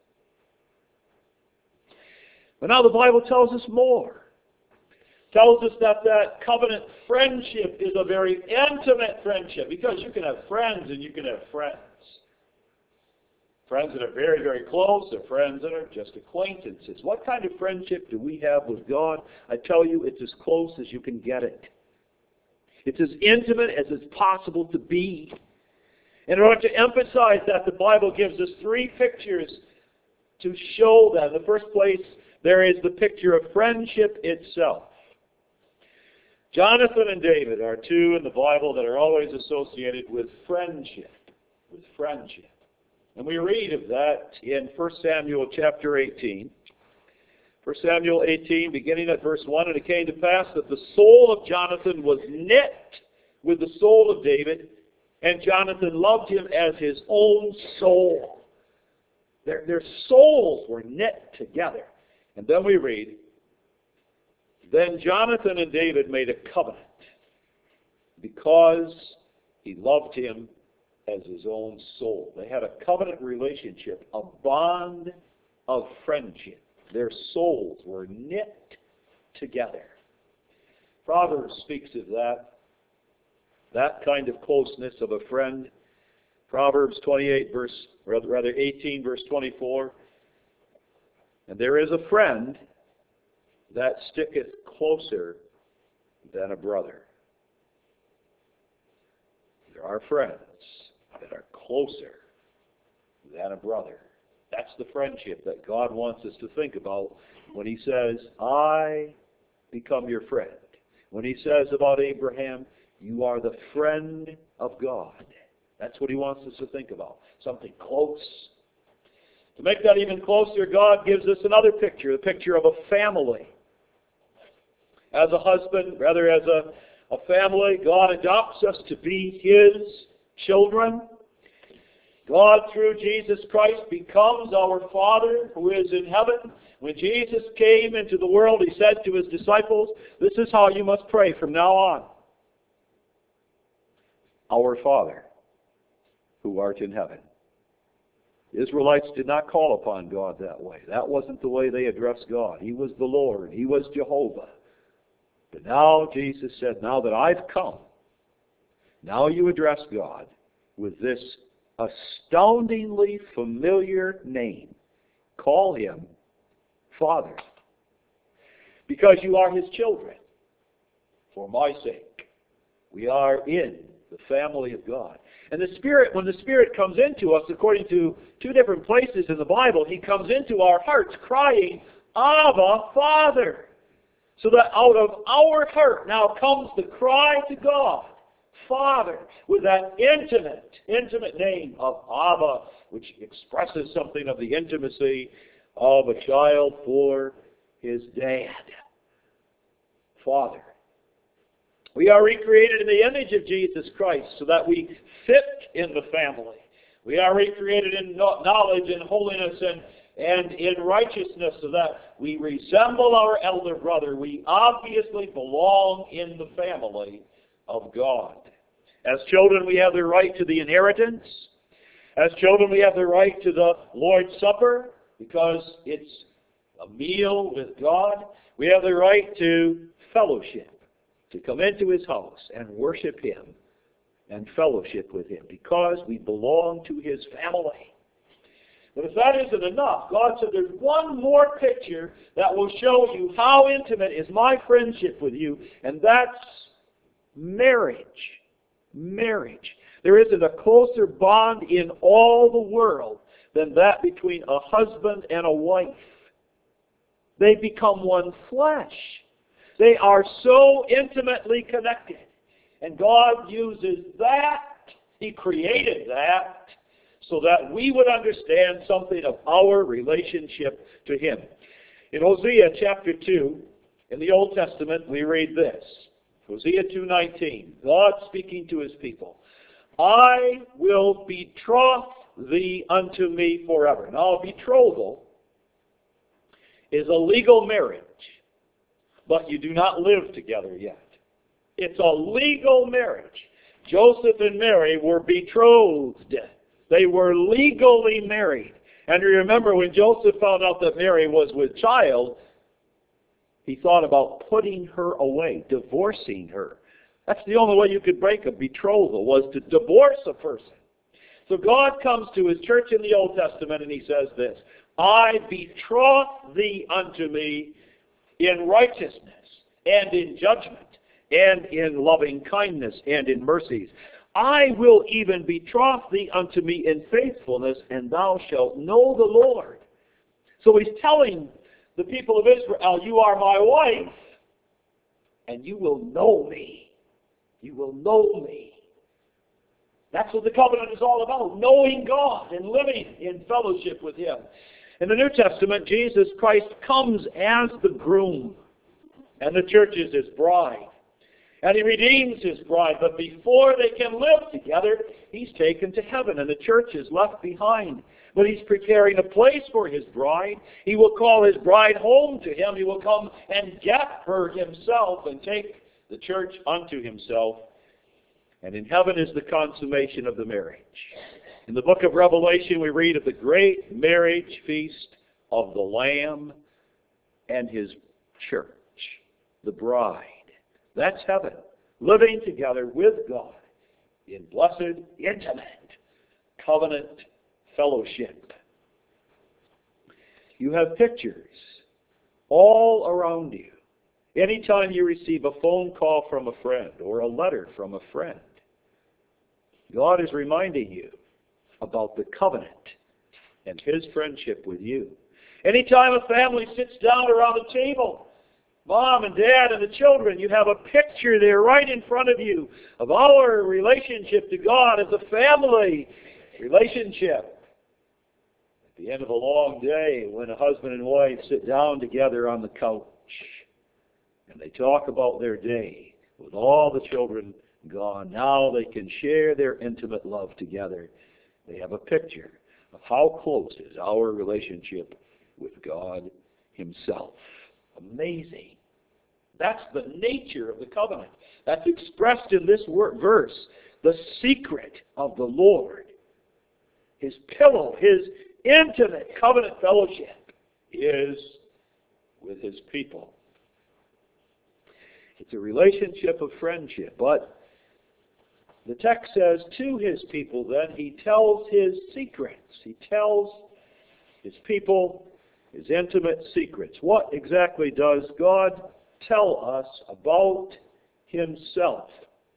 But now the Bible tells us more. It tells us that that covenant friendship is a very intimate friendship, because you can have friends and you can have friends. Friends that are very, very close, or friends that are just acquaintances. What kind of friendship do we have with God? I tell you, it's as close as you can get it. It's as intimate as it's possible to be. In order to emphasize that, the Bible gives us three pictures to show that. In the first place, there is the picture of friendship itself. Jonathan and David are two in the Bible that are always associated with friendship. With friendship. And we read of that in First Samuel chapter eighteen. First Samuel eighteen, beginning at verse one, And it came to pass that the soul of Jonathan was knit with the soul of David, and Jonathan loved him as his own soul. Their, their souls were knit together. And then we read, Then Jonathan and David made a covenant, because he loved him as his own soul. They had a covenant relationship, a bond of friendship. Their souls were knit together. Proverbs speaks of that, that kind of closeness of a friend. Proverbs twenty-eight, verse, rather eighteen, verse twenty-four. And there is a friend that sticketh closer than a brother. There are friends that are closer than a brother. That's the friendship that God wants us to think about when he says, I become your friend. When he says about Abraham, you are the friend of God. That's what he wants us to think about. Something close. To make that even closer, God gives us another picture, the picture of a family. As a husband, rather as a, a family, God adopts us to be his children. God, through Jesus Christ, becomes our Father who is in heaven. When Jesus came into the world, he said to his disciples, this is how you must pray from now on. Our Father, who art in heaven. The Israelites did not call upon God that way. That wasn't the way they addressed God. He was the Lord. He was Jehovah. But now Jesus said, now that I've come, now you address God with this astoundingly familiar name. Call him Father. Because you are his children. For my sake. We are in the family of God. And the Spirit, when the Spirit comes into us, according to two different places in the Bible, he comes into our hearts crying, Abba, Father. So that out of our heart now comes the cry to God, Father, with that intimate, intimate name of Abba, which expresses something of the intimacy of a child for his dad. Father. We are recreated in the image of Jesus Christ so that we fit in the family. We are recreated in knowledge and holiness and, and in righteousness so that we resemble our elder brother. We obviously belong in the family of God. As children, we have the right to the inheritance. As children, we have the right to the Lord's Supper because it's a meal with God. We have the right to fellowship, to come into his house and worship him and fellowship with him because we belong to his family. But if that isn't enough, God said there's one more picture that will show you how intimate is my friendship with you, and that's marriage. Marriage. There isn't a closer bond in all the world than that between a husband and a wife. They become one flesh. They are so intimately connected. And God uses that, he created that, so that we would understand something of our relationship to him. In Hosea chapter two, in the Old Testament, we read this. Hosea two nineteen, God speaking to his people. I will betroth thee unto me forever. Now, a betrothal is a legal marriage, but you do not live together yet. It's a legal marriage. Joseph and Mary were betrothed. They were legally married. And you remember when Joseph found out that Mary was with child, he thought about putting her away, divorcing her. That's the only way you could break a betrothal, was to divorce a person. So God comes to his church in the Old Testament and he says this, I betroth thee unto me in righteousness and in judgment and in loving kindness and in mercies. I will even betroth thee unto me in faithfulness, and thou shalt know the Lord. So he's telling the people of Israel, you are my wife, and you will know me. You will know me. That's what the covenant is all about, knowing God and living in fellowship with him. In the New Testament, Jesus Christ comes as the groom, and the church is his bride. And he redeems his bride, but before they can live together, he's taken to heaven, and the church is left behind. But he's preparing a place for his bride. He will call his bride home to him. He will come and get her himself and take the church unto himself. And in heaven is the consummation of the marriage. In the book of Revelation, we read of the great marriage feast of the Lamb and his church, the bride. That's heaven, living together with God in blessed, intimate, covenant fellowship. You have pictures all around you. Anytime you receive a phone call from a friend or a letter from a friend, God is reminding you about the covenant and his friendship with you. Anytime a family sits down around a table, Mom and Dad and the children, you have a picture there right in front of you of our relationship to God as a family relationship. At the end of a long day, when a husband and wife sit down together on the couch and they talk about their day with all the children gone, now they can share their intimate love together. They have a picture of how close is our relationship with God himself. Amazing. That's the nature of the covenant. That's expressed in this word, verse. The secret of the Lord, his pillow, his intimate covenant fellowship is with his people. It's a relationship of friendship, but the text says to his people then, he tells his secrets. He tells his people his intimate secrets. What exactly does God tell us about himself?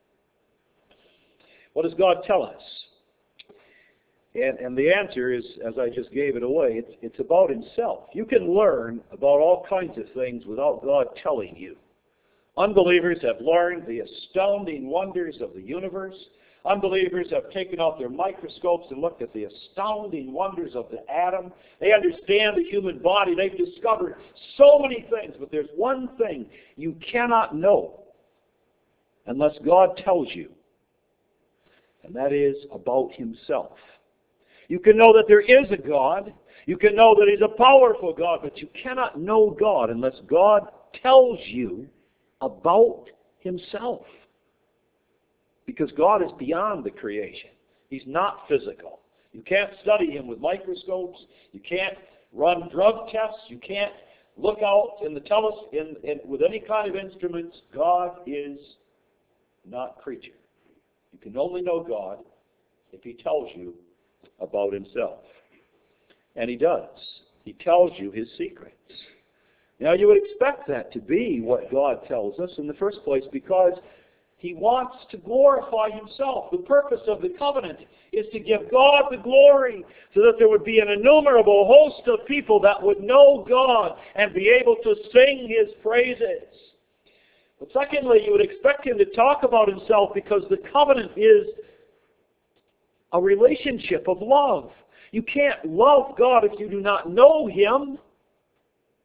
What does God tell us? And, and the answer is, as I just gave it away, it's, it's about himself. You can learn about all kinds of things without God telling you. Unbelievers have learned the astounding wonders of the universe. Unbelievers have taken out their microscopes and looked at the astounding wonders of the atom. They understand the human body. They've discovered so many things, but there's one thing you cannot know unless God tells you, and that is about himself. You can know that there is a God. You can know that he's a powerful God, but you cannot know God unless God tells you about himself. Because God is beyond the creation. He's not physical. You can't study him with microscopes. You can't run drug tests. You can't look out in the teles- in, in, with any kind of instruments. God is not creature. You can only know God if he tells you about himself. And he does. He tells you his secrets. Now you would expect that to be what God tells us in the first place, because he wants to glorify himself. The purpose of the covenant is to give God the glory, so that there would be an innumerable host of people that would know God and be able to sing his praises. But secondly, you would expect him to talk about himself because the covenant is a relationship of love. You can't love God if you do not know him.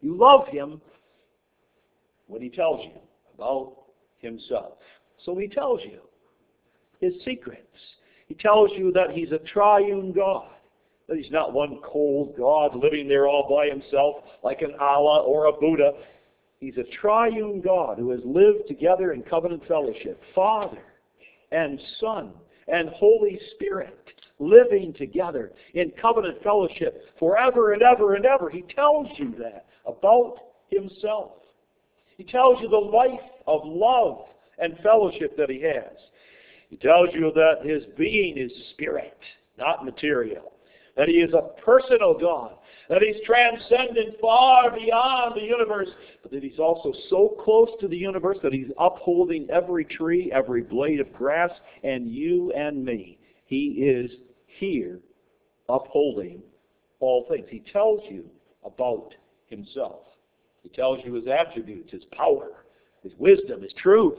You love Him when He tells you about Himself. So He tells you His secrets. He tells you that He's a triune God. That He's not one cold God living there all by Himself like an Allah or a Buddha. He's a triune God who has lived together in covenant fellowship. Father and Son and Holy Spirit living together in covenant fellowship forever and ever and ever. He tells you that about Himself. He tells you the life of love and fellowship that He has. He tells you that His being is spirit, not material. That He is a personal God. That He's transcendent far beyond the universe. But that He's also so close to the universe that He's upholding every tree, every blade of grass, and you and me. He is here upholding all things. He tells you about Himself. He tells you His attributes, His power, His wisdom, His truth.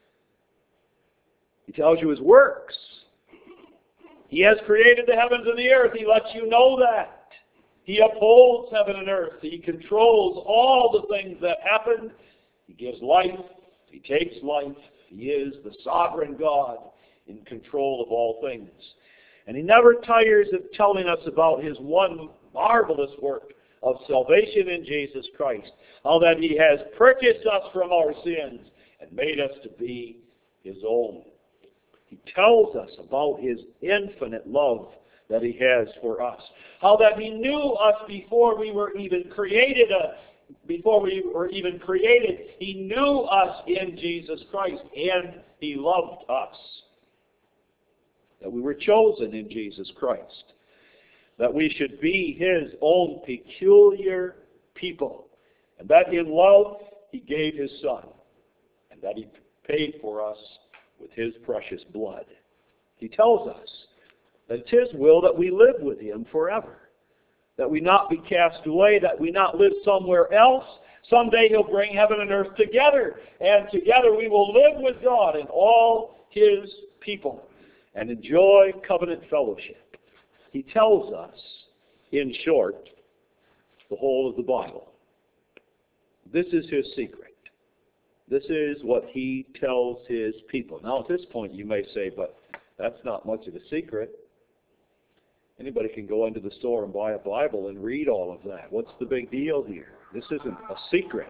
He tells you His works. He has created the heavens and the earth. He lets you know that. He upholds heaven and earth. He controls all the things that happen. He gives life. He takes life. He is the sovereign God in control of all things. And He never tires of telling us about His one marvelous work of salvation in Jesus Christ. How that He has purchased us from our sins and made us to be His own. He tells us about His infinite love that He has for us. How that He knew us before we were even created. Uh, before we were even created, He knew us in Jesus Christ, and He loved us. That we were chosen in Jesus Christ. That we should be His own peculiar people. And that in love He gave His Son. And that He paid for us with His precious blood. He tells us that it's His will that we live with Him forever. That we not be cast away, that we not live somewhere else. Someday He'll bring heaven and earth together, and together we will live with God and all His people and enjoy covenant fellowship. He tells us, in short, the whole of the Bible. This is His secret. This is what He tells His people. Now at this point you may say, but that's not much of a secret. Anybody can go into the store and buy a Bible and read all of that. What's the big deal here? This isn't a secret.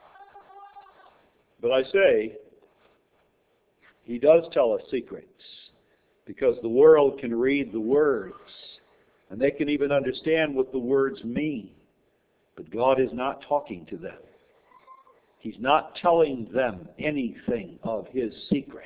But I say, He does tell us secrets because the world can read the words and they can even understand what the words mean. But God is not talking to them. He's not telling them anything of His secrets.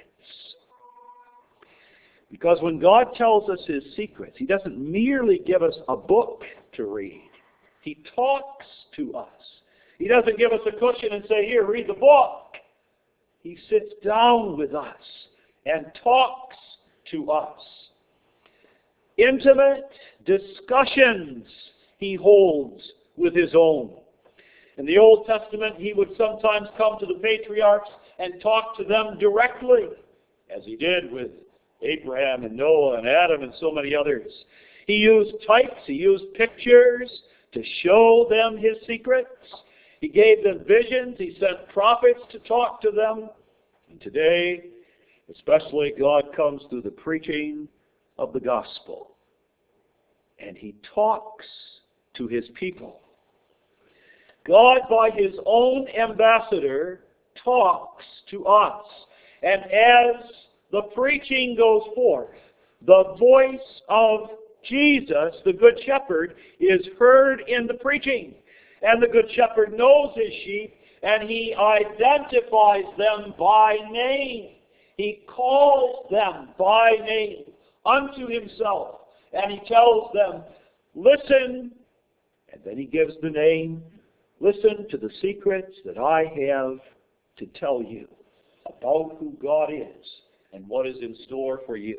Because when God tells us His secrets, He doesn't merely give us a book to read. He talks to us. He doesn't give us a cushion and say, here, read the book. He sits down with us and talks to us. Intimate discussions He holds with His own. In the Old Testament, He would sometimes come to the patriarchs and talk to them directly, as He did with Abraham and Noah and Adam and so many others. He used types, He used pictures to show them His secrets. He gave them visions. He sent prophets to talk to them. And today, especially, God comes through the preaching of the gospel. And He talks to His people. God, by His own ambassador, talks to us. And as the preaching goes forth, the voice of Jesus, the Good Shepherd, is heard in the preaching. And the Good Shepherd knows His sheep, and He identifies them by name. He calls them by name unto Himself. And He tells them, listen, and then He gives the name, listen to the secrets that I have to tell you about who God is and what is in store for you.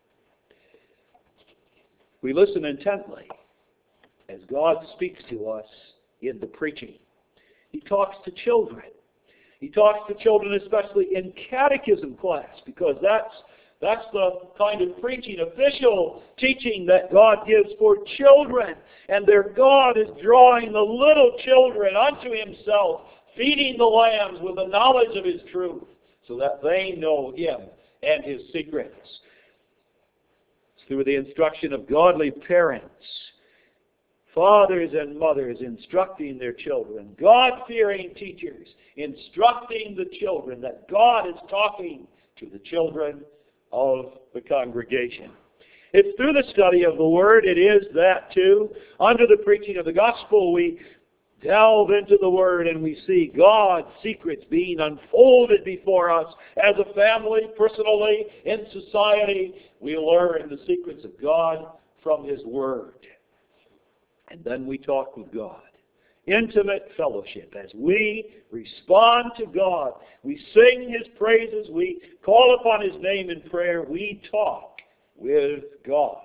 We listen intently as God speaks to us in the preaching. He talks to children. He talks to children especially in catechism class, because that's That's the kind of preaching, official teaching that God gives for children. And their God is drawing the little children unto Himself, feeding the lambs with the knowledge of His truth, so that they know Him and His secrets. It's through the instruction of godly parents, fathers and mothers instructing their children, God-fearing teachers instructing the children, that God is talking to the children of the congregation. It's through the study of the Word, it is that too. Under the preaching of the gospel, we delve into the Word and we see God's secrets being unfolded before us as a family, personally, in society. We learn the secrets of God from His Word. And then we talk with God. Intimate fellowship as we respond to God. We sing His praises. We call upon His name in prayer. We talk with God.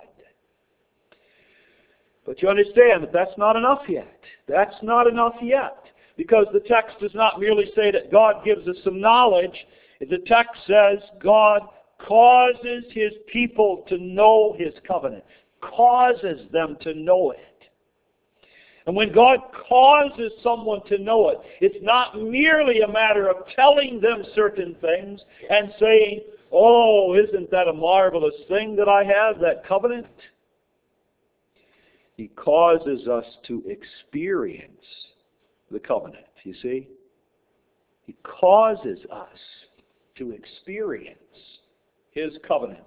But you understand that that's not enough yet. That's not enough yet. Because the text does not merely say that God gives us some knowledge. The text says God causes His people to know His covenant. Causes them to know it. And when God causes someone to know it, it's not merely a matter of telling them certain things and saying, oh, isn't that a marvelous thing that I have, that covenant? He causes us to experience the covenant, you see? He causes us to experience His covenant.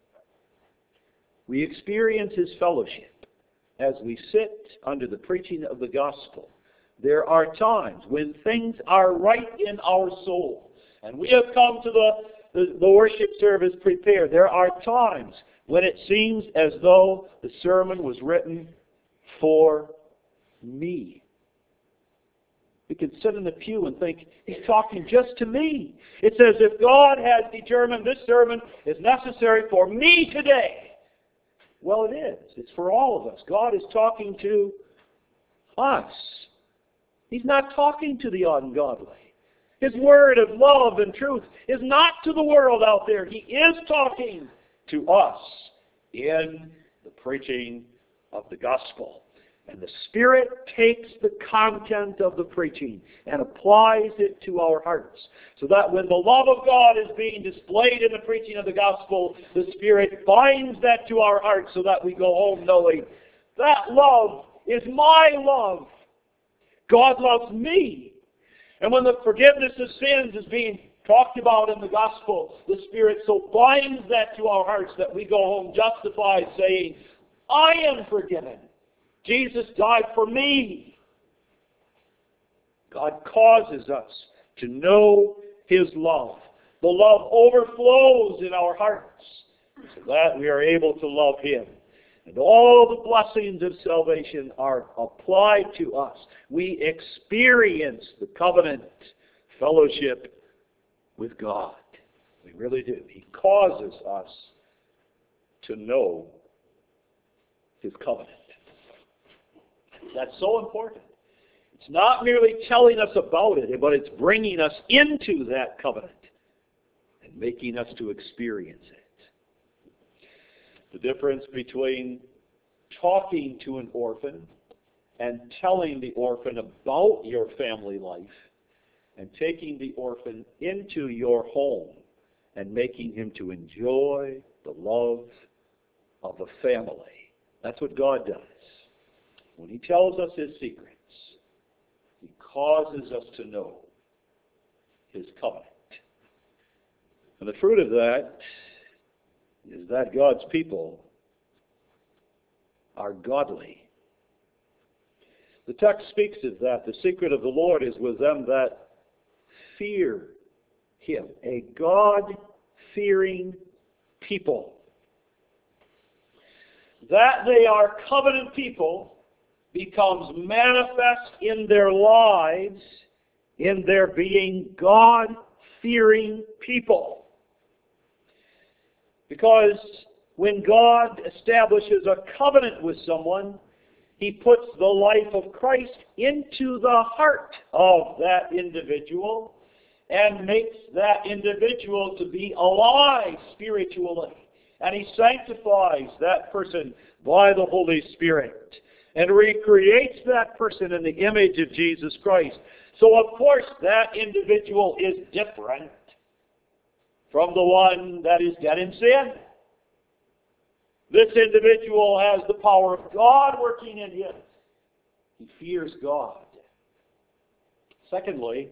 We experience His fellowship as we sit under the preaching of the gospel. There are times when things are right in our soul, and we have come to the, the, the worship service prepared. There are times when it seems as though the sermon was written for me. We can sit in the pew and think, He's talking just to me. It's as if God has determined this sermon is necessary for me today. Well, it is. It's for all of us. God is talking to us. He's not talking to the ungodly. His word of love and truth is not to the world out there. He is talking to us in the preaching of the gospel. And the Spirit takes the content of the preaching and applies it to our hearts. So that when the love of God is being displayed in the preaching of the gospel, the Spirit binds that to our hearts so that we go home knowing that love is my love. God loves me. And when the forgiveness of sins is being talked about in the gospel, the Spirit so binds that to our hearts that we go home justified, saying, I am forgiven. Jesus died for me. God causes us to know His love. The love overflows in our hearts so that we are able to love Him. And all the blessings of salvation are applied to us. We experience the covenant fellowship with God. We really do. He causes us to know His covenant. That's so important. It's not merely telling us about it, but it's bringing us into that covenant and making us to experience it. The difference between talking to an orphan and telling the orphan about your family life and taking the orphan into your home and making him to enjoy the love of a family. That's what God does. When He tells us His secrets, He causes us to know His covenant. And the fruit of that is that God's people are godly. The text speaks of that. The secret of the Lord is with them that fear Him. A God-fearing people. That they are covenant people becomes manifest in their lives, in their being God-fearing people. Because when God establishes a covenant with someone, He puts the life of Christ into the heart of that individual, and makes that individual to be alive spiritually. And He sanctifies that person by the Holy Spirit and recreates that person in the image of Jesus Christ. So of course that individual is different from the one that is dead in sin. This individual has the power of God working in him. He fears God. Secondly,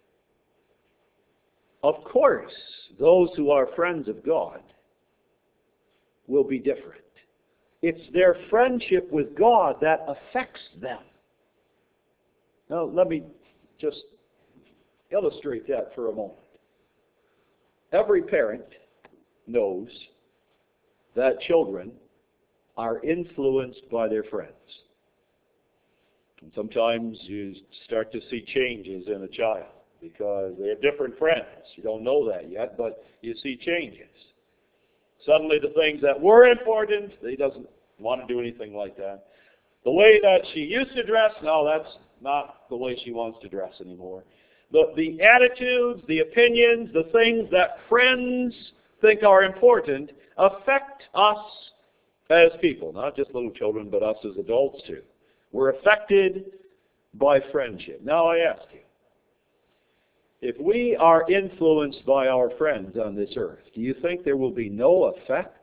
of course, those who are friends of God will be different. It's their friendship with God that affects them. Now, let me just illustrate that for a moment. Every parent knows that children are influenced by their friends. And sometimes you start to see changes in a child because they have different friends. You don't know that yet, but you see changes. Suddenly the things that were important, he doesn't want to do anything like that. The way that she used to dress, no, that's not the way she wants to dress anymore. The, the attitudes, the opinions, the things that friends think are important affect us as people, not just little children, but us as adults too. We're affected by friendship. Now I ask you, if we are influenced by our friends on this earth, do you think there will be no effect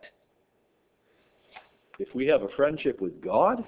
if we have a friendship with God?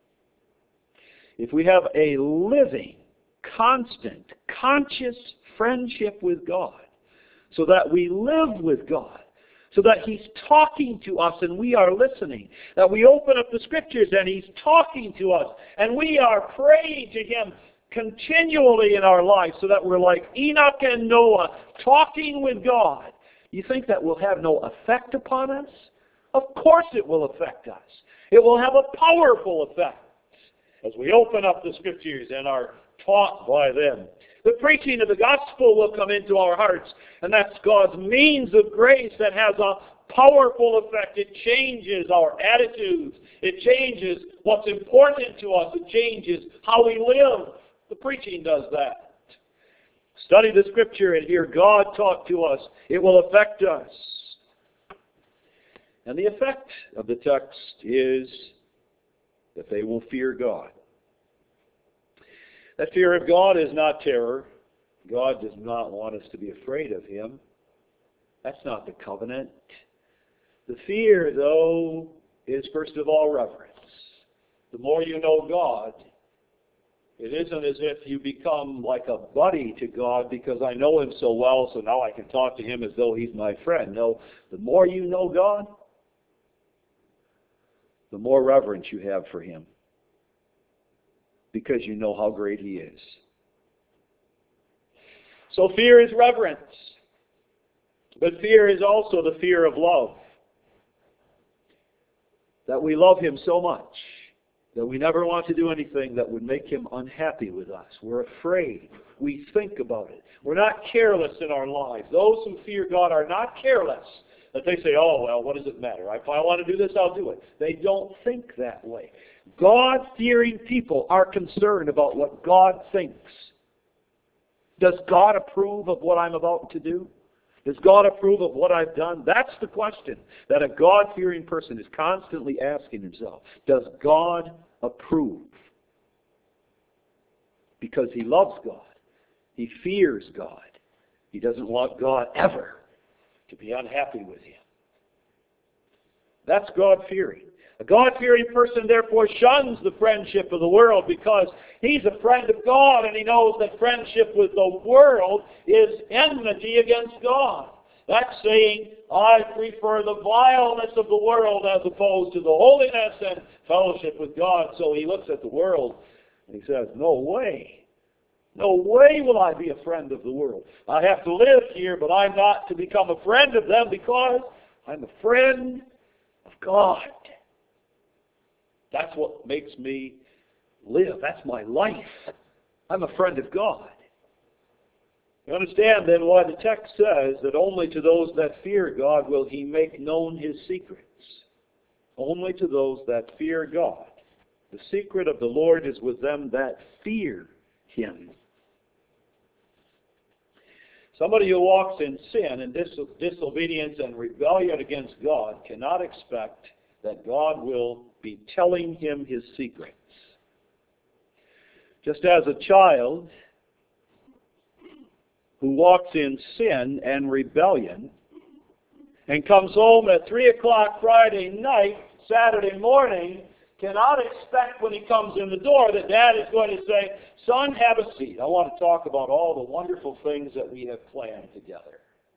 If we have a living, constant, conscious friendship with God, so that we live with God, so that He's talking to us and we are listening, that we open up the Scriptures and He's talking to us, and we are praying to Him continually in our life, so that we're like Enoch and Noah, talking with God. You think that will have no effect upon us? Of course it will affect us. It will have a powerful effect as we open up the Scriptures and are taught by them. The preaching of the gospel will come into our hearts, and that's God's means of grace that has a powerful effect. It changes our attitudes. It changes what's important to us. It changes how we live. The preaching does that. Study the Scripture and hear God talk to us. It will affect us. And the effect of the text is that they will fear God. That fear of God is not terror. God does not want us to be afraid of Him. That's not the covenant. The fear, though, is first of all reverence. The more you know God, it isn't as if you become like a buddy to God because I know Him so well, so now I can talk to Him as though He's my friend. No, the more you know God, the more reverence you have for Him, because you know how great He is. So fear is reverence. But fear is also the fear of love. That we love Him so much that we never want to do anything that would make Him unhappy with us. We're afraid. We think about it. We're not careless in our lives. Those who fear God are not careless. That they say, oh, well, what does it matter? If I want to do this, I'll do it. They don't think that way. God-fearing people are concerned about what God thinks. Does God approve of what I'm about to do? Does God approve of what I've done? That's the question that a God-fearing person is constantly asking himself. Does God approve? Because he loves God. He fears God. He doesn't want God ever to be unhappy with him. That's God-fearing. A God-fearing person, therefore, shuns the friendship of the world because he's a friend of God, and he knows that friendship with the world is enmity against God. That's saying, I prefer the vileness of the world as opposed to the holiness and fellowship with God. So he looks at the world and he says, no way. No way will I be a friend of the world. I have to live here, but I'm not to become a friend of them because I'm a friend of God. That's what makes me live. That's my life. I'm a friend of God. You understand then why the text says that only to those that fear God will He make known His secrets. Only to those that fear God. The secret of the Lord is with them that fear Him. Somebody who walks in sin and dis- disobedience and rebellion against God cannot expect that God will be telling him his secrets. Just as a child who walks in sin and rebellion and comes home at three o'clock Friday night, Saturday morning, cannot expect when he comes in the door that Dad is going to say, "Son, have a seat. I want to talk about all the wonderful things that we have planned together."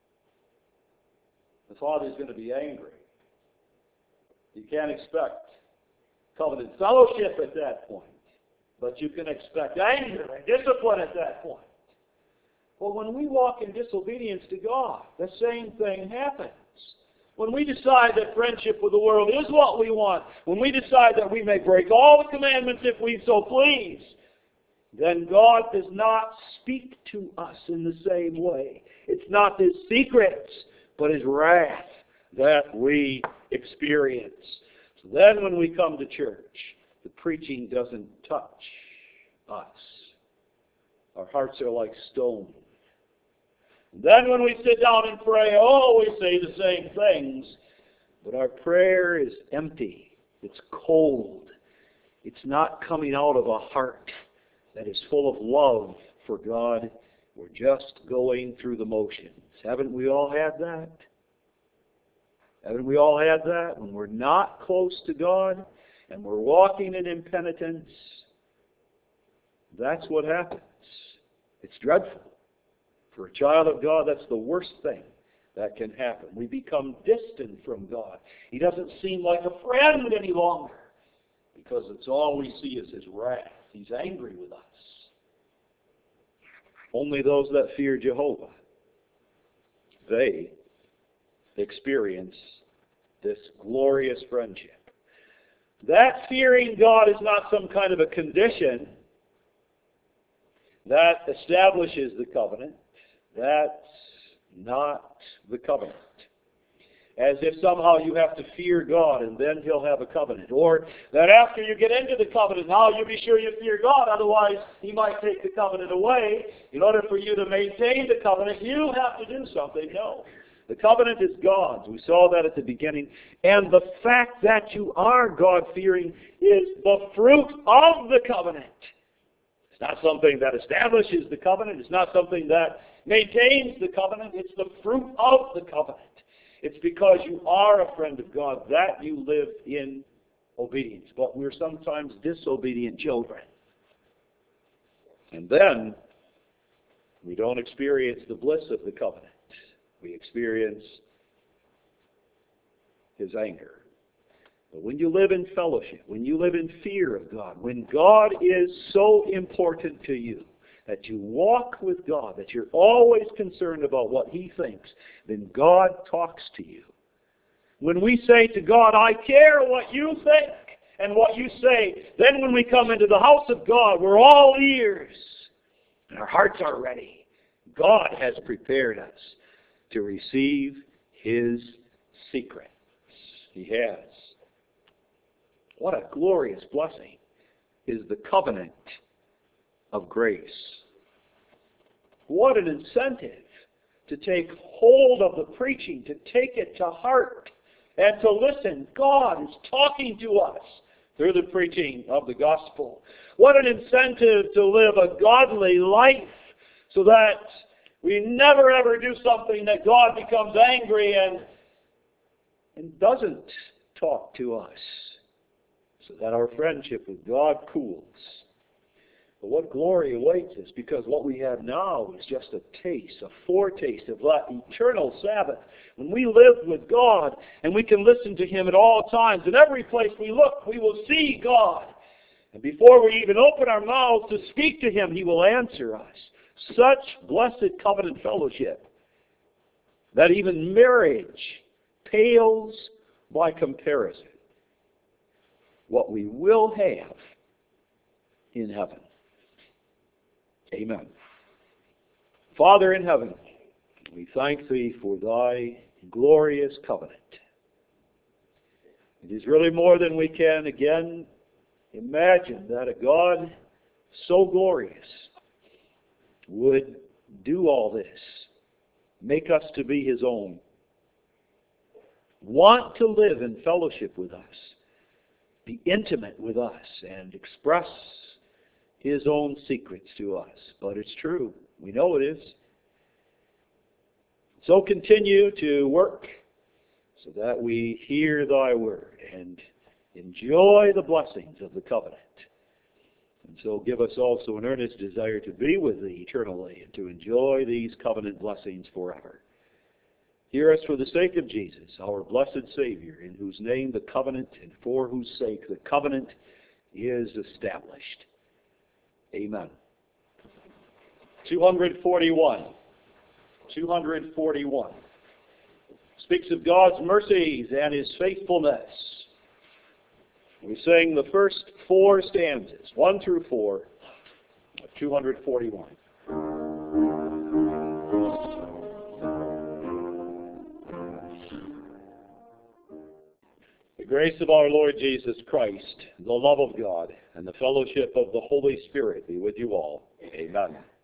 The father's going to be angry. You can't expect covenant fellowship at that point, but you can expect anger and discipline at that point. Well, when we walk in disobedience to God, the same thing happens. When we decide that friendship with the world is what we want, when we decide that we may break all the commandments if we so please, then God does not speak to us in the same way. It's not His secrets, but His wrath that we experience. So then when we come to church, the preaching doesn't touch us. Our hearts are like stone. Then when we sit down and pray, oh, we say the same things, but our prayer is empty. It's cold. It's not coming out of a heart that is full of love for God. We're just going through the motions. Haven't we all had that? Haven't we all had that? When we're not close to God and we're walking in impenitence, that's what happens. It's dreadful. For a child of God, that's the worst thing that can happen. We become distant from God. He doesn't seem like a friend any longer because it's all we see is His wrath. He's angry with us. Only those that fear Jehovah, they experience this glorious friendship. That fearing God is not some kind of a condition that establishes the covenant. That's not the covenant. As if somehow you have to fear God and then He'll have a covenant. Or that after you get into the covenant, now you be sure you fear God, otherwise He might take the covenant away. In order for you to maintain the covenant, you have to do something. No. The covenant is God's. We saw that at the beginning. And the fact that you are God-fearing is the fruit of the covenant. It's not something that establishes the covenant. It's not something that maintains the covenant. It's the fruit of the covenant. It's because you are a friend of God that you live in obedience. But we're sometimes disobedient children. And then we don't experience the bliss of the covenant. We experience His anger. But when you live in fellowship, when you live in fear of God, when God is so important to you, that you walk with God, that you're always concerned about what He thinks, then God talks to you. When we say to God, I care what you think and what you say, then when we come into the house of God, we're all ears and our hearts are ready. God has prepared us to receive His secrets. He has. What a glorious blessing is the covenant of grace. What an incentive to take hold of the preaching, to take it to heart, and to listen. God is talking to us through the preaching of the gospel. What an incentive to live a godly life so that we never ever do something that God becomes angry and, and doesn't talk to us, so that our friendship with God cools. But what glory awaits us, because what we have now is just a taste, a foretaste of that eternal Sabbath. When we live with God and we can listen to Him at all times, in every place we look, we will see God. And before we even open our mouths to speak to Him, He will answer us. Such blessed covenant fellowship that even marriage pales by comparison what we will have in heaven. Amen. Father in heaven, we thank Thee for Thy glorious covenant. It is really more than we can, again, imagine that a God so glorious would do all this make us to be His own, want to live in fellowship with us, be intimate with us, and express His own secrets to us. But it's true. We know it is. So continue to work so that we hear Thy word and enjoy the blessings of the covenant. And so give us also an earnest desire to be with Thee eternally and to enjoy these covenant blessings forever. Hear us for the sake of Jesus, our blessed Savior, in whose name the covenant and for whose sake the covenant is established. Amen. two forty-one. two forty-one. Speaks of God's mercies and His faithfulness. We sing the first four stanzas, one through four, of two forty-one. The grace of our Lord Jesus Christ, the love of God, and the fellowship of the Holy Spirit be with you all. Amen.